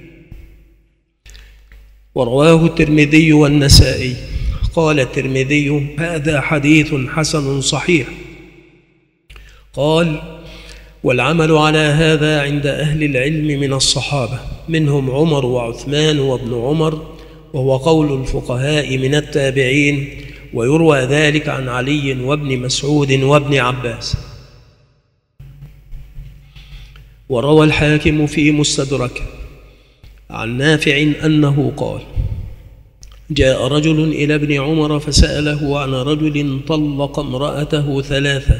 ورواه الترمذي والنسائي. قال الترمذي: هذا حديث حسن صحيح. قال: والعمل على هذا عند أهل العلم من الصحابة، منهم عمر وعثمان وابن عمر، وهو قول الفقهاء من التابعين، ويروى ذلك عن علي وابن مسعود وابن عباس. وروى الحاكم في مستدرك عن نافع أنه قال: جاء رجل إلى ابن عمر فسأله عن رجل طلق امرأته ثلاثة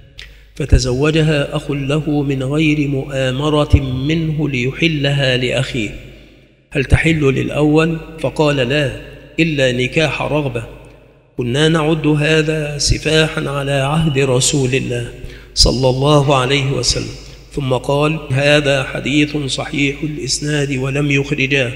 فتزوجها أخ له من غير مؤامرة منه ليحلها لأخيه، هل تحل للأول؟ فقال: لا، إلا نكاح رغبة. كنا نعد هذا سفاحا على عهد رسول الله صلى الله عليه وسلم. ثم قال: هذا حديث صحيح الإسناد ولم يخرجاه.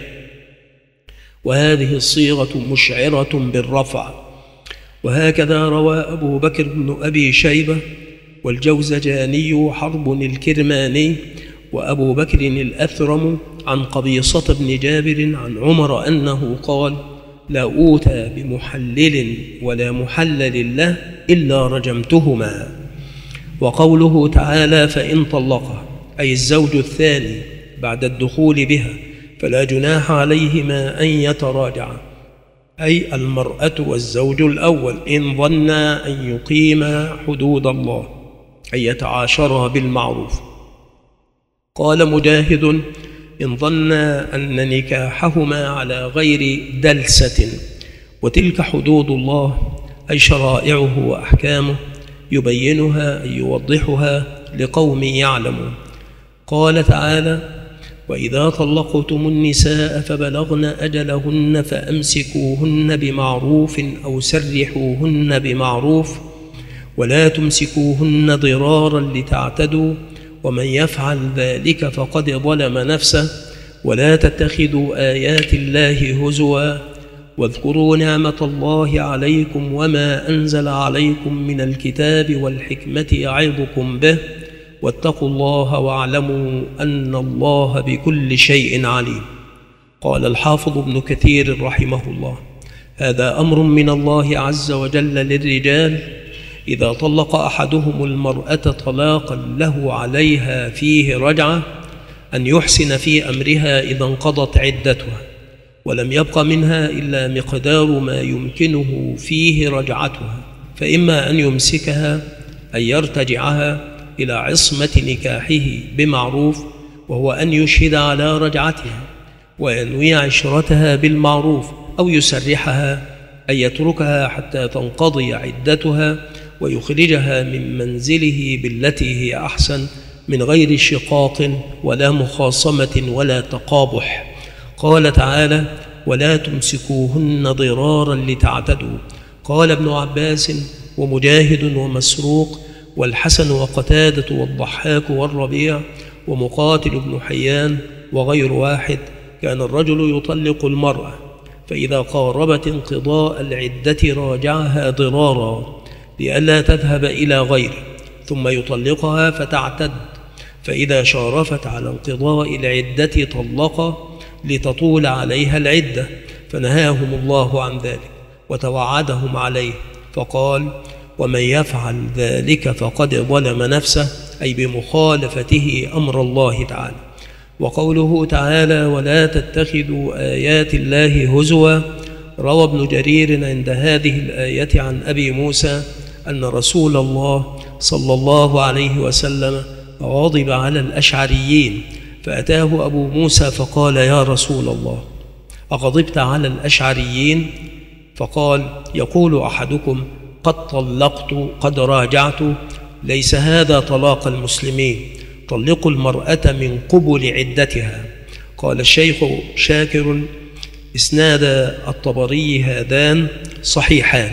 وهذه الصيغة مشعرة بالرفع. وهكذا روى أبو بكر بن أبي شيبة والجوزجاني حرب الكرماني وأبو بكر الأثرم عن قبيصة بن جابر عن عمر أنه قال: لا أوتى بمحلل ولا محلل له إلا رجمتهما. وقوله تعالى: فإن طلقها، أي الزوج الثاني بعد الدخول بها، فلا جناح عليهما أن يتراجعا، أي المرأة والزوج الأول، إن ظنا أن يقيما حدود الله، أن يتعاشرا بالمعروف. قال مجاهد: إن ظنا أن نكاحهما على غير دلسة، وتلك حدود الله أي شرائعه وأحكامه، يبينها أي يوضحها لقوم يعلمون. قال تعالى: وإذا طلقتم النساء فبلغن أجلهن فأمسكوهن بمعروف أو سرحوهن بمعروف ولا تمسكوهن ضرارا لتعتدوا، ومن يفعل ذلك فقد ظلم نفسه. ولا تتخذوا آيات الله هزوا واذكروا نعمة الله عليكم وما أنزل عليكم من الكتاب والحكمة يعظكم به، واتقوا الله واعلموا أن الله بكل شيء عليم. قال الحافظ ابن كثير رحمه الله: هذا أمر من الله عز وجل للرجال إذا طلق أحدهم المرأة طلاقا له عليها فيه رجعة أن يحسن في أمرها إذا انقضت عدتها ولم يبق منها إلا مقدار ما يمكنه فيه رجعتها، فإما أن يمسكها أن يرتجعها إلى عصمة نكاحه بمعروف، وهو أن يشهد على رجعتها وينوي عشرتها بالمعروف، أو يسرحها أن يتركها حتى تنقضي عدتها ويخرجها من منزله بالتي هي أحسن من غير شقاق ولا مخاصمة ولا تقابح. قال تعالى: ولا تمسكوهن ضرارا لتعتدوا. قال ابن عباس ومجاهد ومسروق والحسن وقتادة والضحاك والربيع ومقاتل بن حيان وغير واحد: كان الرجل يطلق المرأة فإذا قاربت انقضاء العدة راجعها ضرارا لئلا تذهب إلى غيره، ثم يطلقها فتعتد، فإذا شارفت على انقضاء العدة طلق لتطول عليها العدة، فنهاهم الله عن ذلك وتوعدهم عليه فقال: ومن يفعل ذلك فقد ظلم نفسه، أي بمخالفته أمر الله تعالى. وقوله تعالى: ولا تتخذوا آيات الله هزوا. روى ابن جرير عند هذه الآية عن أبي موسى أن رسول الله صلى الله عليه وسلم غضب على الأشعريين، فأتاه أبو موسى فقال: يا رسول الله، أغضبت على الأشعريين؟ فقال: يقول أحدكم قد طلقت قد راجعت، ليس هذا طلاق المسلمين، طلقوا المرأة من قبل عدتها. قال الشيخ شاكر: إسناد الطبري هذان صحيحان.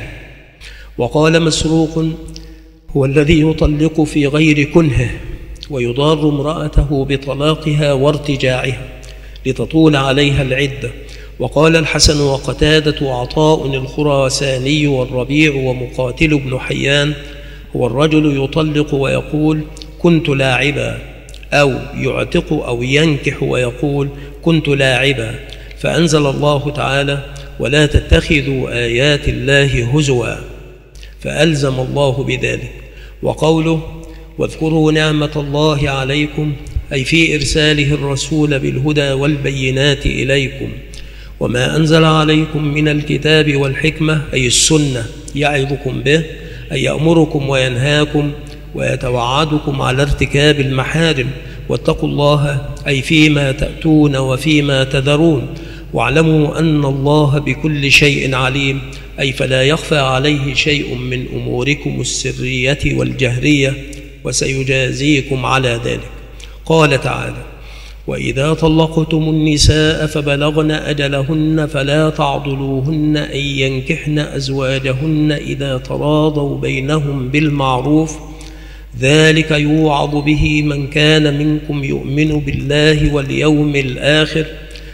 وقال مسروق: هو الذي يطلق في غير كنهه ويضار امرأته بطلاقها وارتجاعها لتطول عليها العدة. وقال الحسن وقتادة وعطاء الخراساني والربيع ومقاتل بن حيان: هو الرجل يطلق ويقول كنت لاعبا، أو يعتق أو ينكح ويقول كنت لاعبا، فأنزل الله تعالى ولا تتخذوا آيات الله هزوا، فألزم الله بذلك. وقوله واذكروا نعمة الله عليكم، أي في إرساله الرسول بالهدى والبينات إليكم، وما أنزل عليكم من الكتاب والحكمة، أي السنة، يعظكم به، أي يأمركم وينهاكم ويتوعدكم على ارتكاب المحارم، واتقوا الله، أي فيما تأتون وفيما تذرون، واعلموا أن الله بكل شيء عليم، أي فلا يخفى عليه شيء من أموركم السرية والجهرية، وسيجازيكم على ذلك. قال تعالى وإذا طلقتم النساء فبلغن أجلهن فلا تعضلوهن أن ينكحن أزواجهن إذا تراضوا بينهم بالمعروف، ذلك يوعظ به من كان منكم يؤمن بالله واليوم الآخر،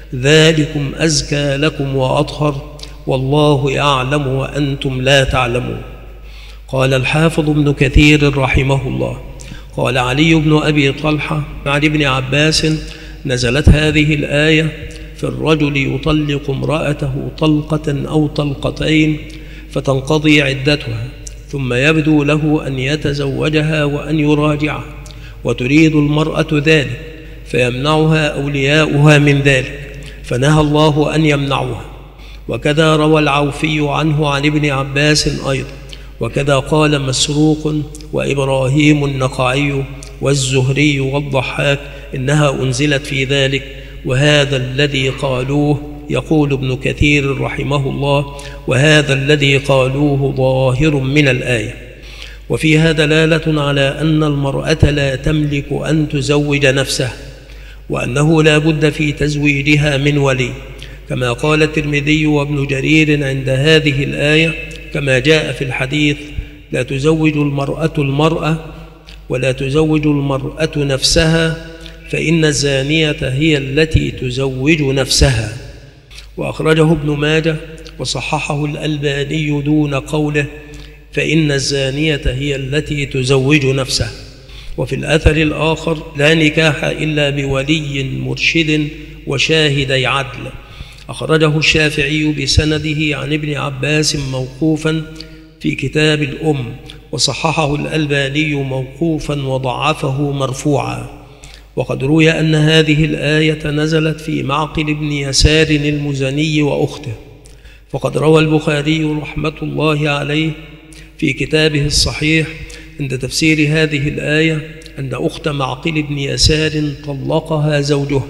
ذلكم أزكى لكم وأطهر، والله يعلم وأنتم لا تعلمون. قال الحافظ ابن كثير رحمه الله قال علي بن أبي طلحة عن ابن عباس نزلت هذه الآية في الرجل يطلق امرأته طلقة أو طلقتين فتنقضي عدتها، ثم يبدو له أن يتزوجها وأن يراجعها، وتريد المرأة ذلك، فيمنعها أولياؤها من ذلك، فنهى الله أن يمنعوها. وكذا روى العوفي عنه عن ابن عباس أيضا، وكذا قال مسروق وإبراهيم النخعي والزهري والضحاك إنها أنزلت في ذلك، وهذا الذي قالوه، يقول ابن كثير رحمه الله، وهذا الذي قالوه ظاهر من الآية. وفيها دلالة على أن المرأة لا تملك أن تزوج نفسها، وأنه لا بد في تزويجها من ولي، كما قال الترمذي وابن جرير عند هذه الآية، كما جاء في الحديث لا تزوج المرأة المرأة ولا تزوج المرأة نفسها، فإن الزانية هي التي تزوج نفسها. وأخرجه ابن ماجه وصححه الألباني دون قوله فإن الزانية هي التي تزوج نفسها. وفي الأثر الآخر لا نكاح إلا بولي مرشد وشاهدي عدل، أخرجه الشافعي بسنده عن ابن عباس موقوفا في كتاب الأم، وصححه الألباني موقوفا وضعفه مرفوعا. وقد روي أن هذه الآية نزلت في معقل بن يسار المزني وأخته، فقد روى البخاري رحمة الله عليه في كتابه الصحيح عند تفسير هذه الآية أن أخت معقل بن يسار طلقها زوجها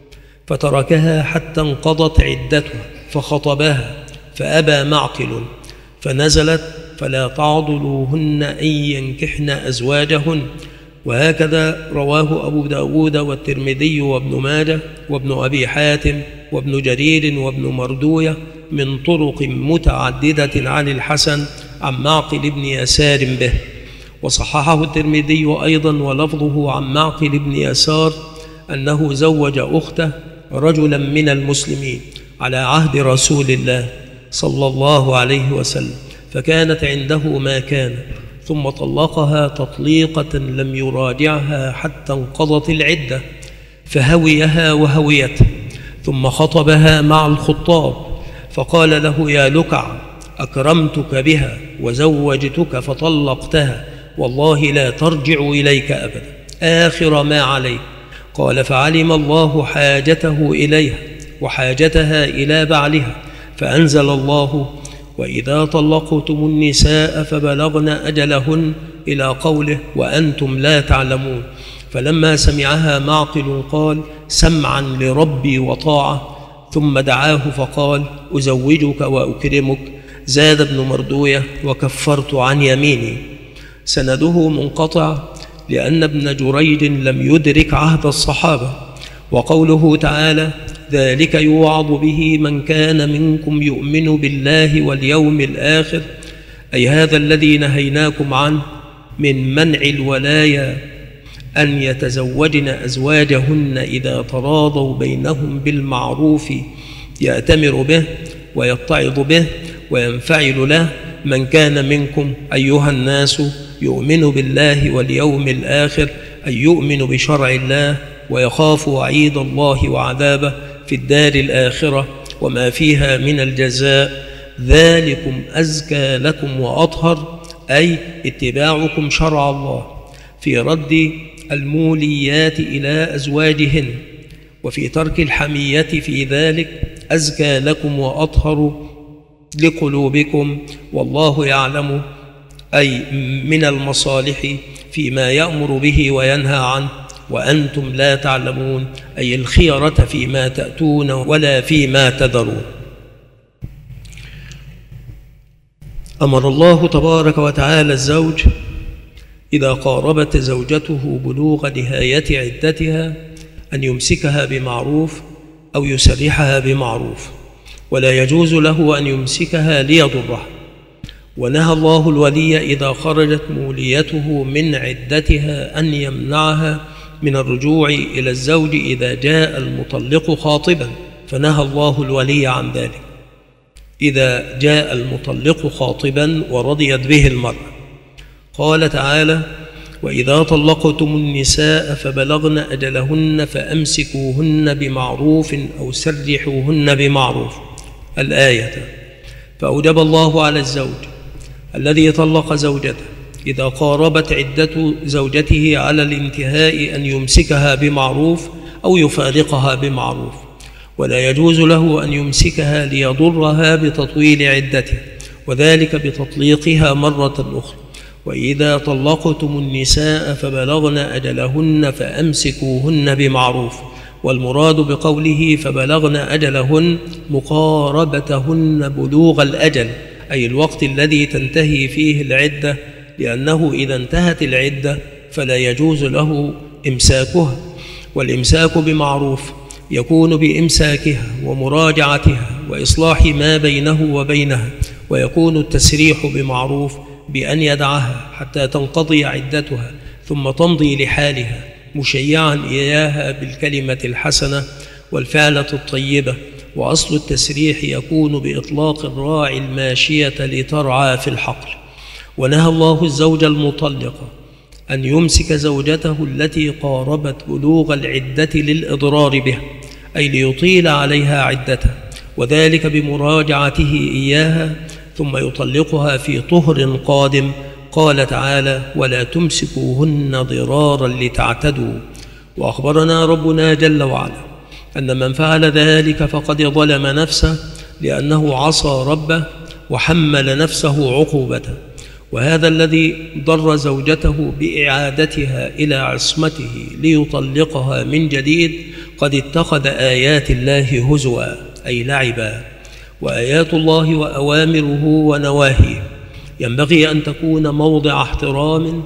فتركها حتى انقضت عدتها فخطبها فأبى معقل، فنزلت فلا تعضلوهن أن ينكحن أزواجهن. وهكذا رواه أبو داود والترمذي وابن ماجه وابن أبي حاتم وابن جرير وابن مردوية من طرق متعددة عن الحسن عن معقل بن يسار به، وصححه الترمذي أيضا ولفظه عن معقل بن يسار أنه زوج أخته رجلا من المسلمين على عهد رسول الله صلى الله عليه وسلم، فكانت عنده ما كان، ثم طلقها تطليقة لم يراجعها حتى انقضت العدة، فهويها وهويته، ثم خطبها مع الخطاب فقال له يا لكع أكرمتك بها وزوجتك فطلقتها، والله لا ترجع إليك أبدا آخر ما عليك. قال فعلم الله حاجته إليها وحاجتها إلى بعلها، فأنزل الله وإذا طلقتم النساء فبلغن أجلهن إلى قوله وأنتم لا تعلمون. فلما سمعها معقل قال سمعا لربي وطاعة، ثم دعاه فقال أزوجك وأكرمك. زاد ابن مردوية وكفرت عن يميني. سنده منقطع لأن ابن جريج لم يدرك عهد الصحابة. وقوله تعالى ذلك يوعظ به من كان منكم يؤمن بالله واليوم الآخر، أي هذا الذي نهيناكم عنه من منع الولايا أن يتزوجن أزواجهن إذا تراضوا بينهم بالمعروف، يأتمر به ويتعظ به وينفعل له من كان منكم أيها الناس يؤمن بالله واليوم الآخر، أي يؤمن بشرع الله ويخاف وعيد الله وعذابه في الدار الآخرة وما فيها من الجزاء، ذلكم أزكى لكم وأطهر، أي اتباعكم شرع الله في رد الموليات إلى أزواجهن وفي ترك الحمية، في ذلك أزكى لكم وأطهر لقلوبكم، والله يعلم، أي من المصالح فيما يأمر به وينهى عنه وأنتم لا تعلمون، أي الخيرة فيما تأتون ولا فيما تذرون. أمر الله تبارك وتعالى الزوج إذا قاربت زوجته بلوغ نهاية عدتها أن يمسكها بمعروف أو يسرحها بمعروف، ولا يجوز له أن يمسكها ليضرها. ونهى الله الولي إذا خرجت موليته من عدتها أن يمنعها من الرجوع إلى الزوج إذا جاء المطلق خاطبا، فنهى الله الولي عن ذلك إذا جاء المطلق خاطبا ورضيت به المرأة. قال تعالى: وإذا طلقتم النساء فبلغن أجلهن فأمسكوهن بمعروف أو سرحوهن بمعروف، الآية. فأوجب الله على الزوج الذي طلق زوجته إذا قاربت عدة زوجته على الانتهاء أن يمسكها بمعروف أو يفارقها بمعروف، ولا يجوز له أن يمسكها ليضرها بتطويل عدتها، وذلك بتطليقها مرة أخرى. وإذا طلقتم النساء فبلغن أجلهن فأمسكوهن بمعروف، والمراد بقوله فبلغن أجلهن مقاربتهن بلوغ الأجل، أي الوقت الذي تنتهي فيه العدة، لأنه إذا انتهت العدة فلا يجوز له إمساكها. والإمساك بمعروف يكون بإمساكها ومراجعتها وإصلاح ما بينه وبينها، ويكون التسريح بمعروف بأن يدعها حتى تنقضي عدتها ثم تمضي لحالها، مشيعا إياها بالكلمة الحسنة والفعلة الطيبة. وأصل التسريح يكون بإطلاق الراعي الماشية لترعى في الحقل. ونهى الله الزوج المطلق أن يمسك زوجته التي قاربت بلوغ العدة للإضرار بها، أي ليطيل عليها عدتها، وذلك بمراجعته إياها ثم يطلقها في طهر قادم. قال تعالى: ولا تمسكوهن ضرارا لتعتدوا. وأخبرنا ربنا جل وعلا أن من فعل ذلك فقد ظلم نفسه، لأنه عصى ربه وحمل نفسه عقوبته. وهذا الذي ضر زوجته بإعادتها إلى عصمته ليطلقها من جديد قد اتخذ آيات الله هزوا، أي لعبا. وآيات الله وأوامره ونواهيه ينبغي أن تكون موضع احترام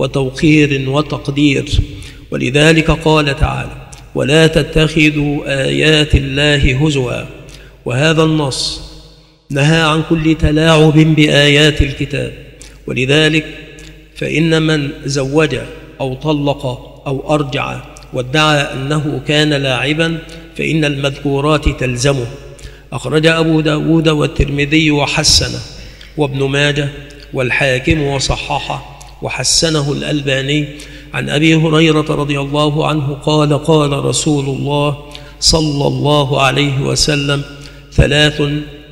وتوقير وتقدير، ولذلك قال تعالى: ولا تتخذوا آيات الله هزوا. وهذا النص نهى عن كل تلاعب بآيات الكتاب، ولذلك فإن من زوج أو طلق أو أرجع وادعى أنه كان لاعبا فإن المذكورات تلزمه. أخرج أبو داود والترمذي وحسنه، وابن ماجه والحاكم وصححه وحسنه الألباني عن أبي هريرة رضي الله عنه قال: قال رسول الله صلى الله عليه وسلم: ثلاث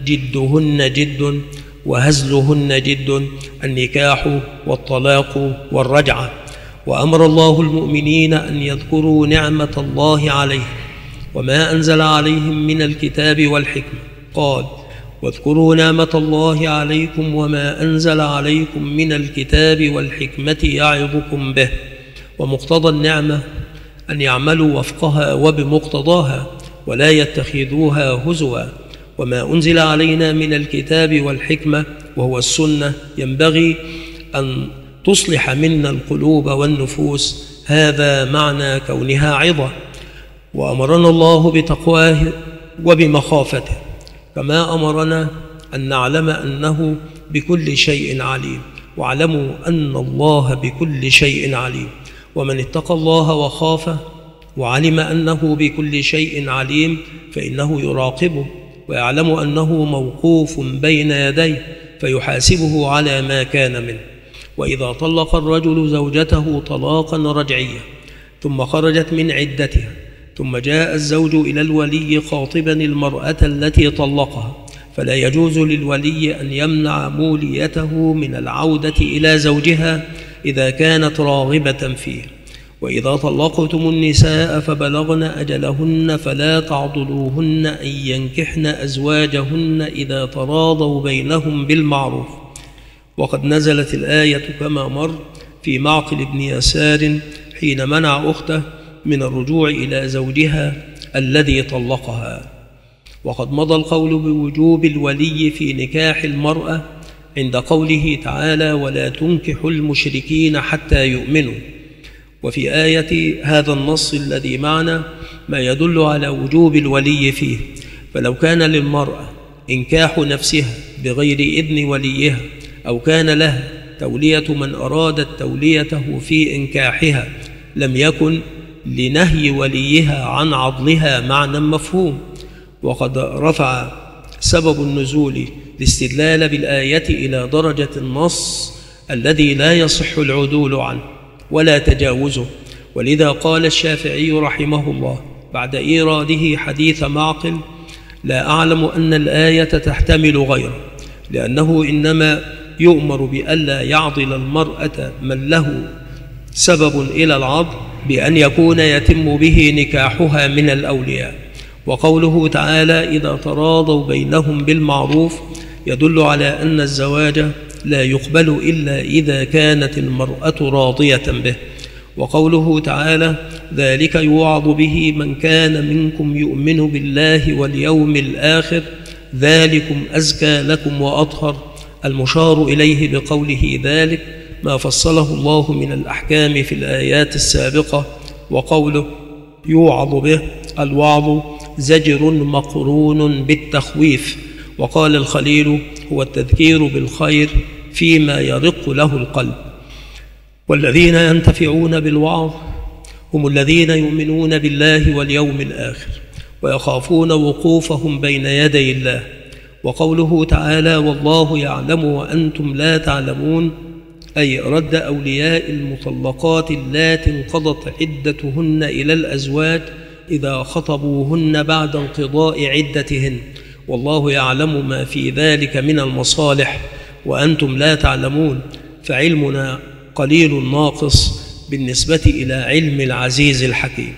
جدهن جد وهزلهن جد، النكاح والطلاق والرجعة. وأمر الله المؤمنين أن يذكروا نعمة الله عليهم وما أنزل عليهم من الكتاب والحكمة. قال: واذكروا نعمة الله عليكم وما أنزل عليكم من الكتاب والحكمة يعظكم به. ومقتضى النعمة أن يعملوا وفقها وبمقتضاها ولا يتخذوها هزوا. وما أنزل علينا من الكتاب والحكمة وهو السنة ينبغي أن تصلح منا القلوب والنفوس، هذا معنى كونها عظة. وأمرنا الله بتقواه وبمخافته، كما أمرنا أن نعلم أنه بكل شيء عليم، واعلموا أن الله بكل شيء عليم. ومن اتقى الله وخافه وعلم أنه بكل شيء عليم فإنه يراقبه ويعلم أنه موقوف بين يديه فيحاسبه على ما كان منه. وإذا طلق الرجل زوجته طلاقا رجعيا ثم خرجت من عدتها ثم جاء الزوج إلى الولي خاطبا المرأة التي طلقها، فلا يجوز للولي أن يمنع موليته من العودة إلى زوجها إذا كانت راغبة فيه. وإذا طلقتم النساء فبلغن أجلهن فلا تعضلوهن أن ينكحن أزواجهن إذا تراضوا بينهم بالمعروف. وقد نزلت الآية كما مر في معقل بن يسار حين منع أخته من الرجوع إلى زوجها الذي طلقها. وقد مضى القول بوجوب الولي في نكاح المرأة عند قوله تعالى: ولا تنكحوا المشركين حتى يؤمنوا. وفي آية هذا النص الذي معنا ما يدل على وجوب الولي فيه، فلو كان للمرأة إنكاح نفسها بغير إذن وليها أو كان لها تولية من أرادت توليته في إنكاحها لم يكن لنهي وليها عن عضلها معنى مفهوم. وقد رفع سبب النزول الاستدلال بالآية إلى درجة النص الذي لا يصح العدول عنه ولا تجاوزه، ولذا قال الشافعي رحمه الله بعد إيراده حديث معقل: لا أعلم أن الآية تحتمل غيره، لأنه إنما يؤمر بألا يعضل المرأة من له سبب إلى العضل بأن يكون يتم به نكاحها من الأولياء. وقوله تعالى: إذا تراضوا بينهم بالمعروف يدل على أن الزواج لا يقبل إلا إذا كانت المرأة راضية به. وقوله تعالى: ذلك يوعظ به من كان منكم يؤمن بالله واليوم الآخر ذلكم أزكى لكم وأطهر، المشار إليه بقوله ذلك ما فصله الله من الأحكام في الآيات السابقة. وقوله يوعظ به، الوعظ زجر مقرون بالتخويف. وقال الخليل: هو التذكير بالخير فيما يرق له القلب. والذين ينتفعون بالوعظ هم الذين يؤمنون بالله واليوم الآخر ويخافون وقوفهم بين يدي الله. وقوله تعالى: والله يعلم وأنتم لا تعلمون، أي رد أولياء المطلقات اللاتي انقضت عدتهن إلى الأزواج إذا خطبوهن بعد انقضاء عدتهن، والله يعلم ما في ذلك من المصالح وأنتم لا تعلمون، فعلمنا قليل ناقص بالنسبة إلى علم العزيز الحكيم.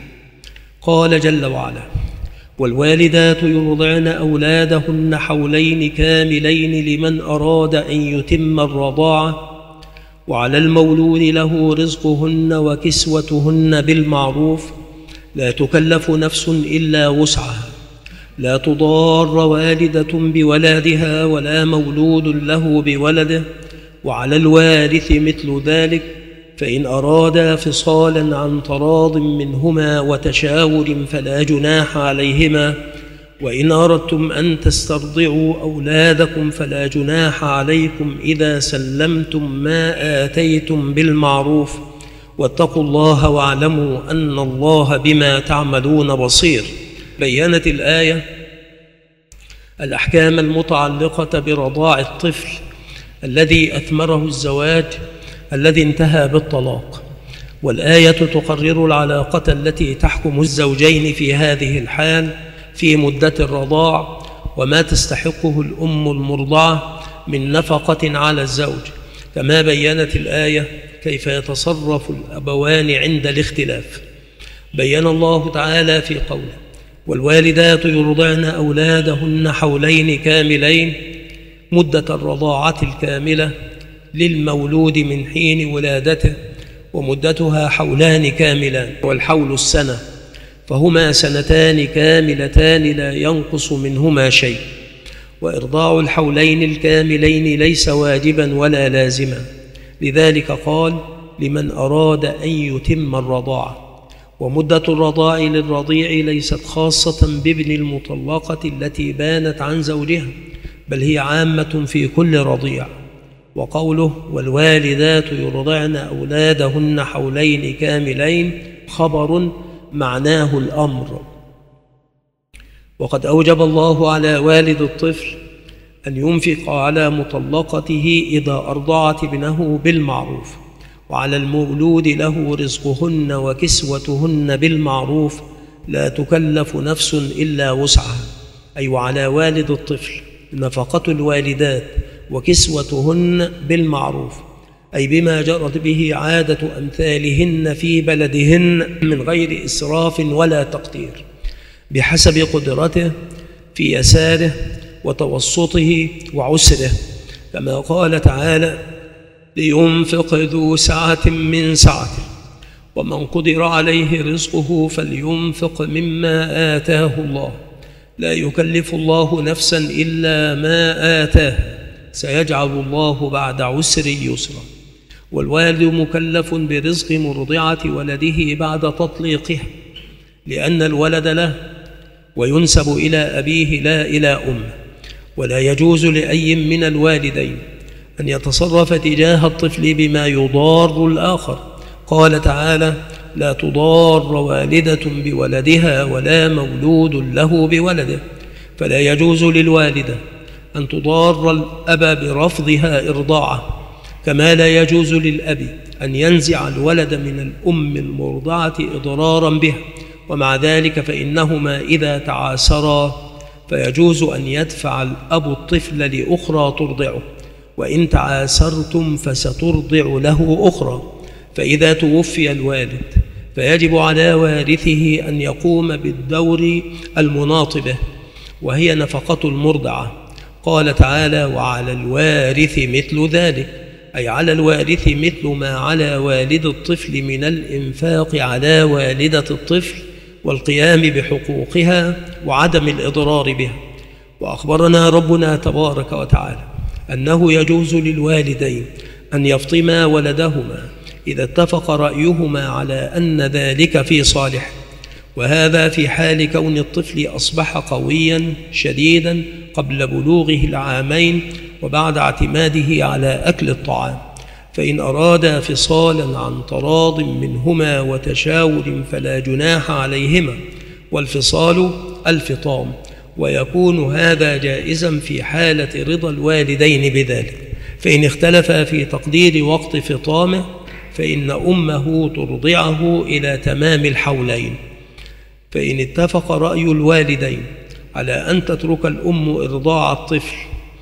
قال جل وعلا: والوالدات يرضعن أولادهن حولين كاملين لمن أراد أن يتم الرضاعة، وعلى المولود له رزقهن وكسوتهن بالمعروف، لا تكلف نفس إلا وسعها، لا تضار والدة بولدها ولا مولود له بولده، وعلى الوارث مثل ذلك، فإن أرادا فصالا عن تراض منهما وتشاور فلا جناح عليهما، وإن أردتم أن تسترضعوا أولادكم فلا جناح عليكم إذا سلمتم ما آتيتم بالمعروف، واتقوا الله واعلموا أن الله بما تعملون بصير. بيّنت الآية الأحكام المتعلقة برضاع الطفل الذي أثمره الزواج الذي انتهى بالطلاق، والآية تقرر العلاقة التي تحكم الزوجين في هذه الحال في مدة الرضاع وما تستحقه الأم المرضعة من نفقة على الزوج، كما بيّنت الآية كيف يتصرف الأبوان عند الاختلاف. بيّن الله تعالى في قوله: والوالدات يرضعن أولادهن حولين كاملين، مدة الرضاعة الكاملة للمولود من حين ولادته، ومدتها حولان كاملان، والحول السنة، فهما سنتان كاملتان لا ينقص منهما شيء. وإرضاع الحولين الكاملين ليس واجبا ولا لازما، لذلك قال: لمن أراد أن يتم الرضاعة. ومدة الرضاع للرضيع ليست خاصة بابن المطلقة التي بانت عن زوجها، بل هي عامة في كل رضيع. وقوله: والوالدات يرضعن أولادهن حولين كاملين خبر معناه الأمر. وقد أوجب الله على والد الطفل أن ينفق على مطلقته إذا أرضعت ابنه بالمعروف، وعلى المولود له رزقهن وكسوتهن بالمعروف لا تكلف نفس إلا وسعها، أي وعلى والد الطفل نفقة الوالدات وكسوتهن بالمعروف، أي بما جرت به عادة أمثالهن في بلدهن من غير إسراف ولا تقتير، بحسب قدرته في يساره وتوسطه وعسره، كما قال تعالى: لينفق ذو سعة من سعته ومن قدر عليه رزقه فلينفق مما آتاه الله لا يكلف الله نفسا إلا ما آتاه سيجعل الله بعد عسر يسرا. والوالد مكلف برزق مرضعة ولده بعد تطليقه، لأن الولد له وينسب إلى أبيه لا إلى أمه، ولا يجوز لأي من الوالدين أن يتصرف تجاه الطفل بما يضار الآخر. قال تعالى: لا تضار والدة بولدها ولا مولود له بولده، فلا يجوز للوالدة أن تضار الأب برفضها إرضاعه، كما لا يجوز للأب أن ينزع الولد من الأم المرضعة إضرارا به. ومع ذلك فإنهما إذا تعاسرا فيجوز أن يدفع الأب الطفل لأخرى ترضعه، وإن تعاسرتم فسترضع له أخرى. فإذا توفي الوالد فيجب على وارثه أن يقوم بالدور المناط به، وهي نفقة المرضعة. قال تعالى: وعلى الوارث مثل ذلك، أي على الوارث مثل ما على والد الطفل من الإنفاق على والدة الطفل والقيام بحقوقها وعدم الإضرار بها. وأخبرنا ربنا تبارك وتعالى أنه يجوز للوالدين أن يفطما ولدهما إذا اتفق رأيهما على أن ذلك في صالح، وهذا في حال كون الطفل أصبح قويا شديدا قبل بلوغه العامين وبعد اعتماده على أكل الطعام. فإن أرادا فصالا عن تراض منهما وتشاور فلا جناح عليهما، والفصال الفطام، ويكون هذا جائزا في حالة رضا الوالدين بذلك. فإن اختلفا في تقدير وقت فطامه فإن أمه ترضعه إلى تمام الحولين. فإن اتفق رأي الوالدين على أن تترك الأم إرضاع الطفل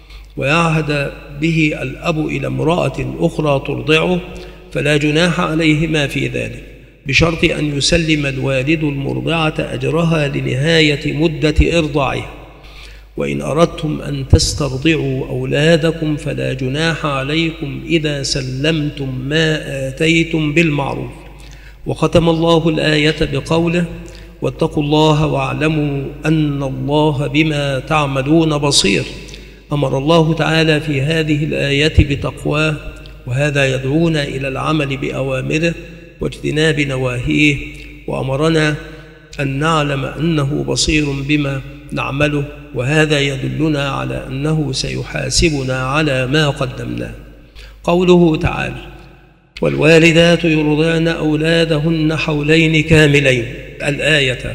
ويعهد به الأب إلى امرأة أخرى ترضعه فلا جناح عليهما في ذلك، بشرط أن يسلم الوالد المرضعة أجرها لنهاية مدة إرضاعها. وإن أردتم أن تسترضعوا أولادكم فلا جناح عليكم إذا سلمتم ما آتيتم بالمعروف. وختم الله الآية بقوله: واتقوا الله واعلموا أن الله بما تعملون بصير. أمر الله تعالى في هذه الآية بتقواه، وهذا يدعونا إلى العمل بأوامره واجتناب نواهيه، وأمرنا أن نعلم أنه بصير بما نعمله، وهذا يدلنا على أنه سيحاسبنا على ما قدمناه. قوله تعالى: والوالدات يرضعن أولادهن حولين كاملين، الآية.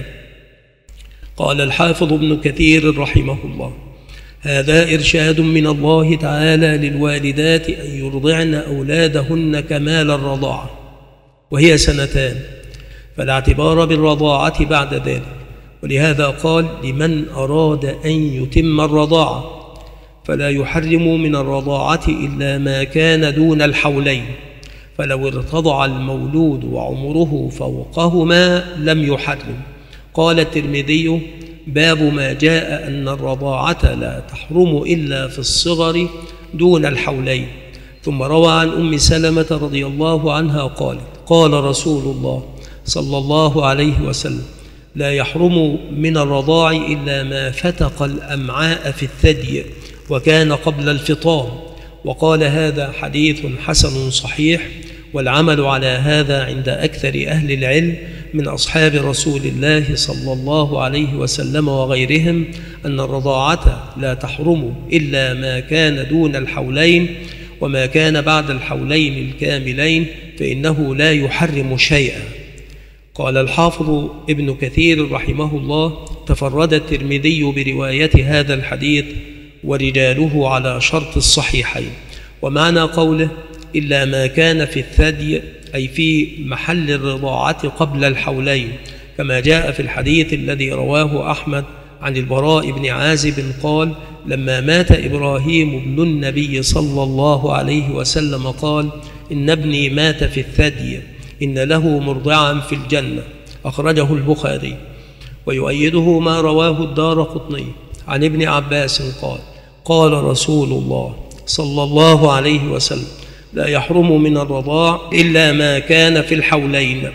قال الحافظ ابن كثير رحمه الله: هذا إرشاد من الله تعالى للوالدات أن يرضعن أولادهن كمال الرضاعة، وهي سنتان، فلا اعتبار بالرضاعة بعد ذلك. ولهذا قال: لمن أراد أن يتم الرضاعة، فلا يحرم من الرضاعة إلا ما كان دون الحولين، فلو ارتضع المولود وعمره فوقهما لم يحرم. قال الترمذي: باب ما جاء أن الرضاعة لا تحرم إلا في الصغر دون الحولين. ثم روى عن أم سلمة رضي الله عنها قالت: قال رسول الله صلى الله عليه وسلم: لا يحرم من الرضاع إلا ما فتق الأمعاء في الثدي وكان قبل الفطام. وقال: هذا حديث حسن صحيح، والعمل على هذا عند أكثر أهل العلم من أصحاب رسول الله صلى الله عليه وسلم وغيرهم أن الرضاعة لا تحرم إلا ما كان دون الحولين، وما كان بعد الحولين الكاملين فإنه لا يحرم شيئا. قال الحافظ ابن كثير رحمه الله: تفرد الترمذي برواية هذا الحديث، ورجاله على شرط الصحيحين. ومعنى قوله إلا ما كان في الثدي أي في محل الرضاعة قبل الحولين، كما جاء في الحديث الذي رواه أحمد عن البراء بن عازب قال لما مات إبراهيم ابن النبي صلى الله عليه وسلم قال إن ابني مات في الثدي إن له مرضعا في الجنة، أخرجه البخاري. ويؤيده ما رواه الدارقطني عن ابن عباس قال قال رسول الله صلى الله عليه وسلم لا يحرم من الرضاع إلا ما كان في الحولين.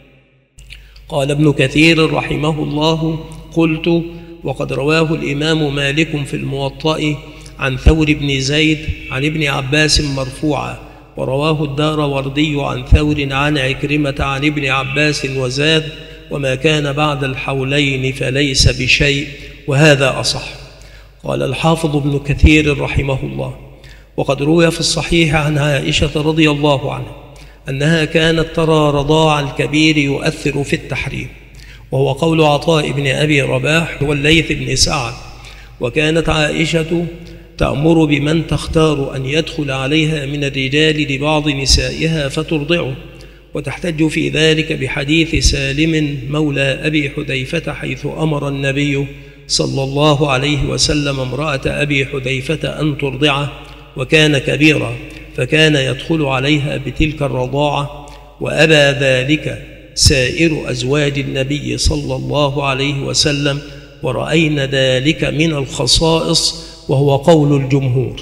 قال ابن كثير رحمه الله قلت وقد رواه الإمام مالك في الموطأ عن ثور بن زيد عن ابن عباس مرفوعا، ورواه الداروردي عن ثور عن عكرمة عن ابن عباس وزاد وما كان بعد الحولين فليس بشيء، وهذا أصح. قال الحافظ ابن كثير رحمه الله وقد روي في الصحيح عن عائشة رضي الله عنها أنها كانت ترى رضاع الكبير يؤثر في التحريم، وهو قول عطاء بن أبي رباح والليث بن سعد. وكانت عائشة تأمر بمن تختار أن يدخل عليها من الرجال لبعض نسائها فترضعه، وتحتج في ذلك بحديث سالم مولى أبي حذيفة حيث أمر النبي صلى الله عليه وسلم امرأة أبي حذيفة أن ترضعه وكان كبيرا، فكان يدخل عليها بتلك الرضاعة، وأبى ذلك سائر أزواج النبي صلى الله عليه وسلم، ورأينا ذلك من الخصائص، وهو قول الجمهور.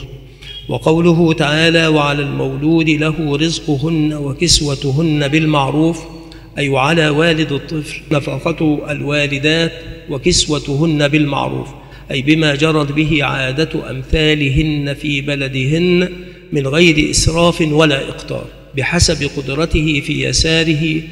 وقوله تعالى وعلى المولود له رزقهن وكسوتهن بالمعروف، أي على والد الطفل نفقة الوالدات وكسوتهن بالمعروف، أي بما جرت به عادة أمثالهن في بلدهن من غير إسراف ولا إقتار، بحسب قدرته في يساره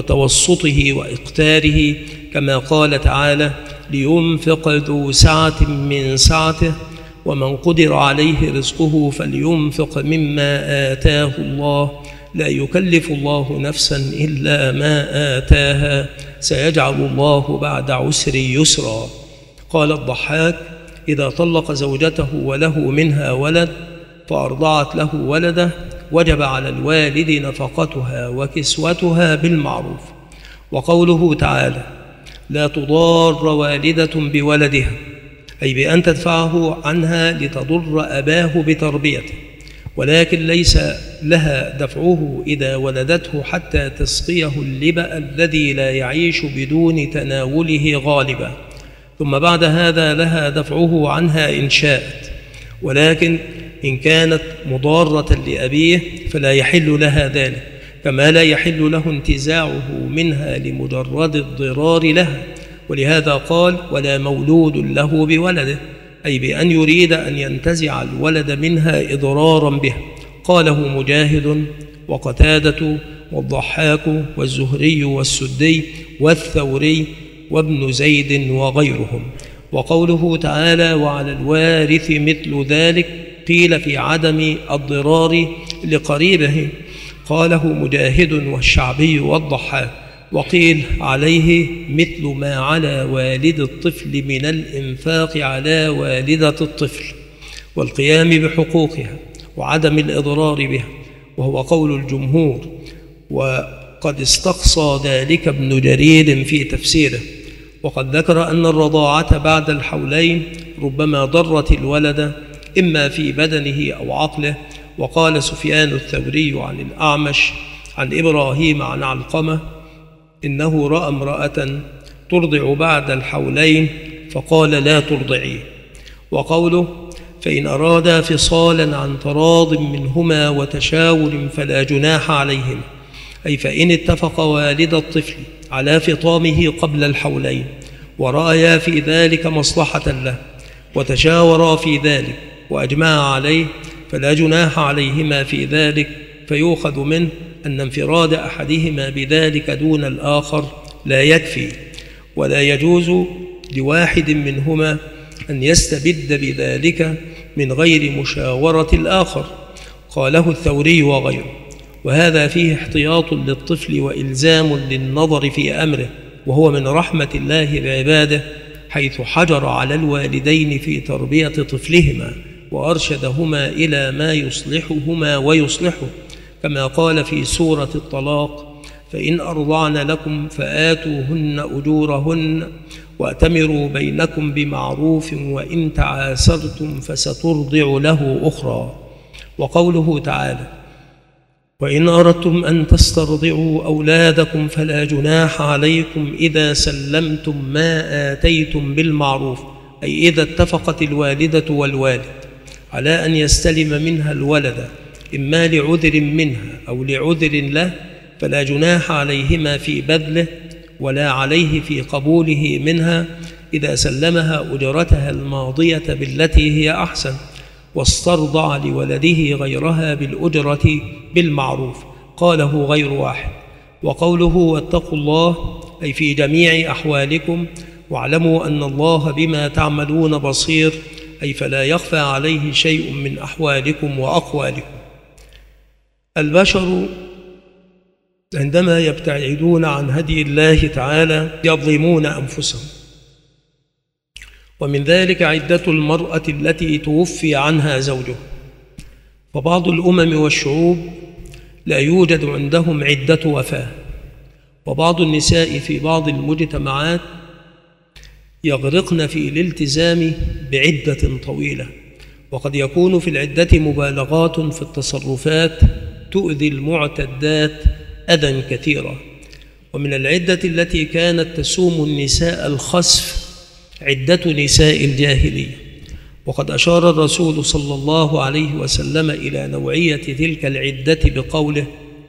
وتوسطه وإقتاره، كما قال تعالى لينفق ذو سعة من سعته ومن قدر عليه رزقه فلينفق مما آتاه الله لا يكلف الله نفسا إلا ما آتاها سيجعل الله بعد عسر يسرا. قال الضحاك إذا طلق زوجته وله منها ولد فأرضعت له ولده وجب على الوالد نفقتها وكسوتها بالمعروف. وقوله تعالى لا تضار والدة بولدها، أي بأن تدفعه عنها لتضر أباه بتربيته، ولكن ليس لها دفعه إذا ولدته حتى تسقيه اللبأ الذي لا يعيش بدون تناوله غالبا، ثم بعد هذا لها دفعه عنها إن شاءت، ولكن إن كانت مضارة لأبيه فلا يحل لها ذلك، كما لا يحل له انتزاعه منها لمجرد الضرار لها. ولهذا قال ولا مولود له بولده، أي بأن يريد أن ينتزع الولد منها إضرارا به. قاله مجاهد وقتادة والضحاك والزهري والسدي والثوري وابن زيد وغيرهم. وقوله تعالى وعلى الوارث مثل ذلك قيل في عدم الضرار لقريبه، قاله مجاهد والشعبي والضحاك، وقيل عليه مثل ما على والد الطفل من الإنفاق على والدة الطفل والقيام بحقوقها وعدم الإضرار بها، وهو قول الجمهور. وقد استقصى ذلك ابن جرير في تفسيره، وقد ذكر أن الرضاعة بعد الحولين ربما ضرت الولد إما في بدنه أو عقله. وقال سفيان الثوري عن الأعمش عن إبراهيم عن علقمة إنه رأى امرأة ترضع بعد الحولين فقال لا ترضعيه. وقوله فإن أرادا فصالا عن تراض منهما وتشاور فلا جناح عليهما، أي فإن اتفق والد الطفل على فطامه قبل الحولين ورأيا في ذلك مصلحة له وتشاورا في ذلك وأجمعا عليه فلا جناح عليهما في ذلك، فيؤخذ منه أن انفراد أحدهما بذلك دون الآخر لا يكفي، ولا يجوز لواحد منهما أن يستبد بذلك من غير مشاورة الآخر. قاله الثوري وغيره، وهذا فيه احتياط للطفل وإلزام للنظر في أمره، وهو من رحمة الله بعباده حيث حجر على الوالدين في تربية طفلهما وأرشدهما إلى ما يصلحهما ويصلحه، كما قال في سورة الطلاق: فإن أرضعن لكم فآتوهن أجورهن وأتمروا بينكم بمعروف وإن تعاسرتم فسترضع له أخرى. وقوله تعالى: وإن أردتم أن تسترضعوا أولادكم فلا جناح عليكم إذا سلمتم ما آتيتم بالمعروف، أي إذا اتفقت الوالدة والوالد على أن يستلم منها الولد إما لعذر منها أو لعذر له، فلا جناح عليهما في بذله ولا عليه في قبوله منها إذا سلمها أجرتها الماضية بالتي هي أحسن، واسترضع لولده غيرها بالأجرة بالمعروف. قاله غير واحد. وقوله: واتقوا الله، أي في جميع أحوالكم، واعلموا أن الله بما تعملون بصير، أي فلا يخفى عليه شيء من أحوالكم وأقوالكم. البشر عندما يبتعدون عن هدي الله تعالى يظلمون أنفسهم، ومن ذلك عدة المرأة التي توفي عنها زوجها. فبعض الأمم والشعوب لا يوجد عندهم عدة وفاة، وبعض النساء في بعض المجتمعات يغرقن في الالتزام بعدة طويلة، وقد يكون في العدة مبالغات في التصرفات تؤذي المعتدات أذى كثيرا. ومن العدة التي كانت تسوم النساء الخسف عدة نساء الجاهلية، وقد أشار الرسول صلى الله عليه وسلم إلى نوعية تلك العدة بقوله: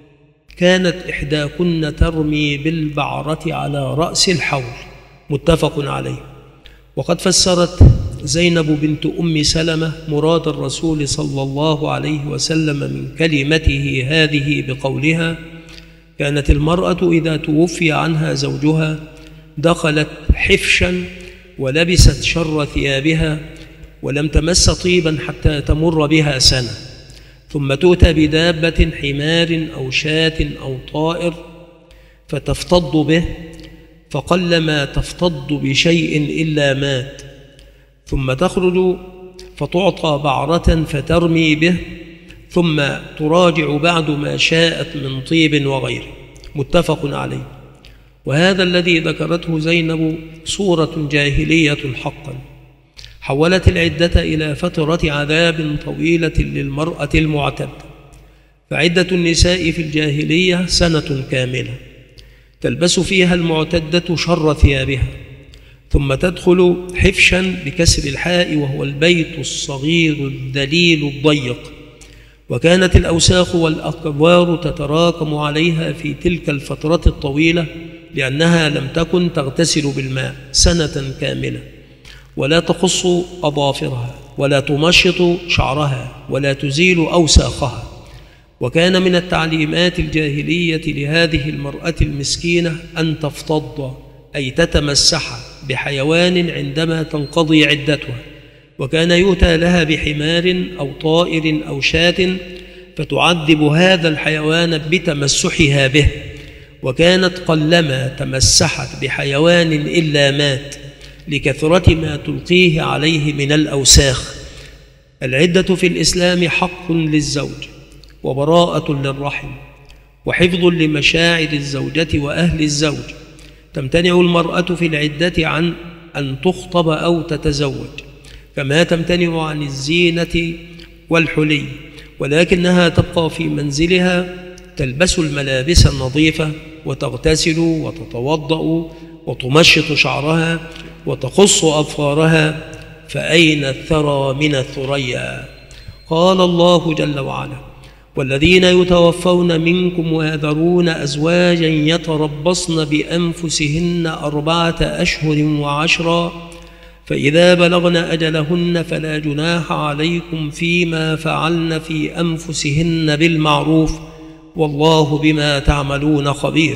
كانت إحداكن ترمي بالبعرة على رأس الحول. متفق عليه. وقد فسرت زينب بنت أم سلمة مراد الرسول صلى الله عليه وسلم من كلمته هذه بقولها: كانت المرأة إذا توفي عنها زوجها دخلت حفشا ولبست شر ثيابها ولم تمس طيبا حتى تمر بها سنة، ثم تؤتى بدابة حمار أو شاة أو طائر فتفتض به، فقلما تفتض بشيء إلا مات، ثم تخرج فتعطى بعرة فترمي به، ثم تراجع بعد ما شاءت من طيب وغيره. متفق عليه. وهذا الذي ذكرته زينب صورة جاهلية حقا، حولت العدة إلى فترة عذاب طويلة للمرأة المعتدة. فعدة النساء في الجاهلية سنة كاملة تلبس فيها المعتدة شر ثيابها، ثم تدخل حفشا بكسر الحاء، وهو البيت الصغير الذليل الضيق. وكانت الأوساخ والأقذار تتراكم عليها في تلك الفترة الطويلة، لأنها لم تكن تغتسل بالماء سنة كاملة، ولا تقص أظافرها، ولا تمشط شعرها، ولا تزيل أوساخها. وكان من التعليمات الجاهلية لهذه المرأة المسكينة أن تفتض، أي تتمسح بحيوان عندما تنقضي عدتها. وكان يؤتى لها بحمار أو طائر أو شاة فتعذب هذا الحيوان بتمسحها به، وكانت قلما تمسحت بحيوان إلا مات لكثرة ما تلقيه عليه من الأوساخ. العدة في الإسلام حق للزوج وبراءة للرحم وحفظ لمشاعر الزوجة وأهل الزوج. تمتنع المرأة في العدة عن أن تخطب أو تتزوج، كما تمتنع عن الزينة والحلي، ولكنها تبقى في منزلها تلبس الملابس النظيفة وتغتسل وتتوضأ وتمشط شعرها وتقص أظفارها. فأين الثرى من الثريا؟ قال الله جل وعلا: والذين يتوفون منكم ويذرون أزواجا يتربصن بأنفسهن أربعة أشهر وعشرا، فإذا بلغن أجلهن فلا جناح عليكم فيما فعلن في أنفسهن بالمعروف، والله بما تعملون خبير.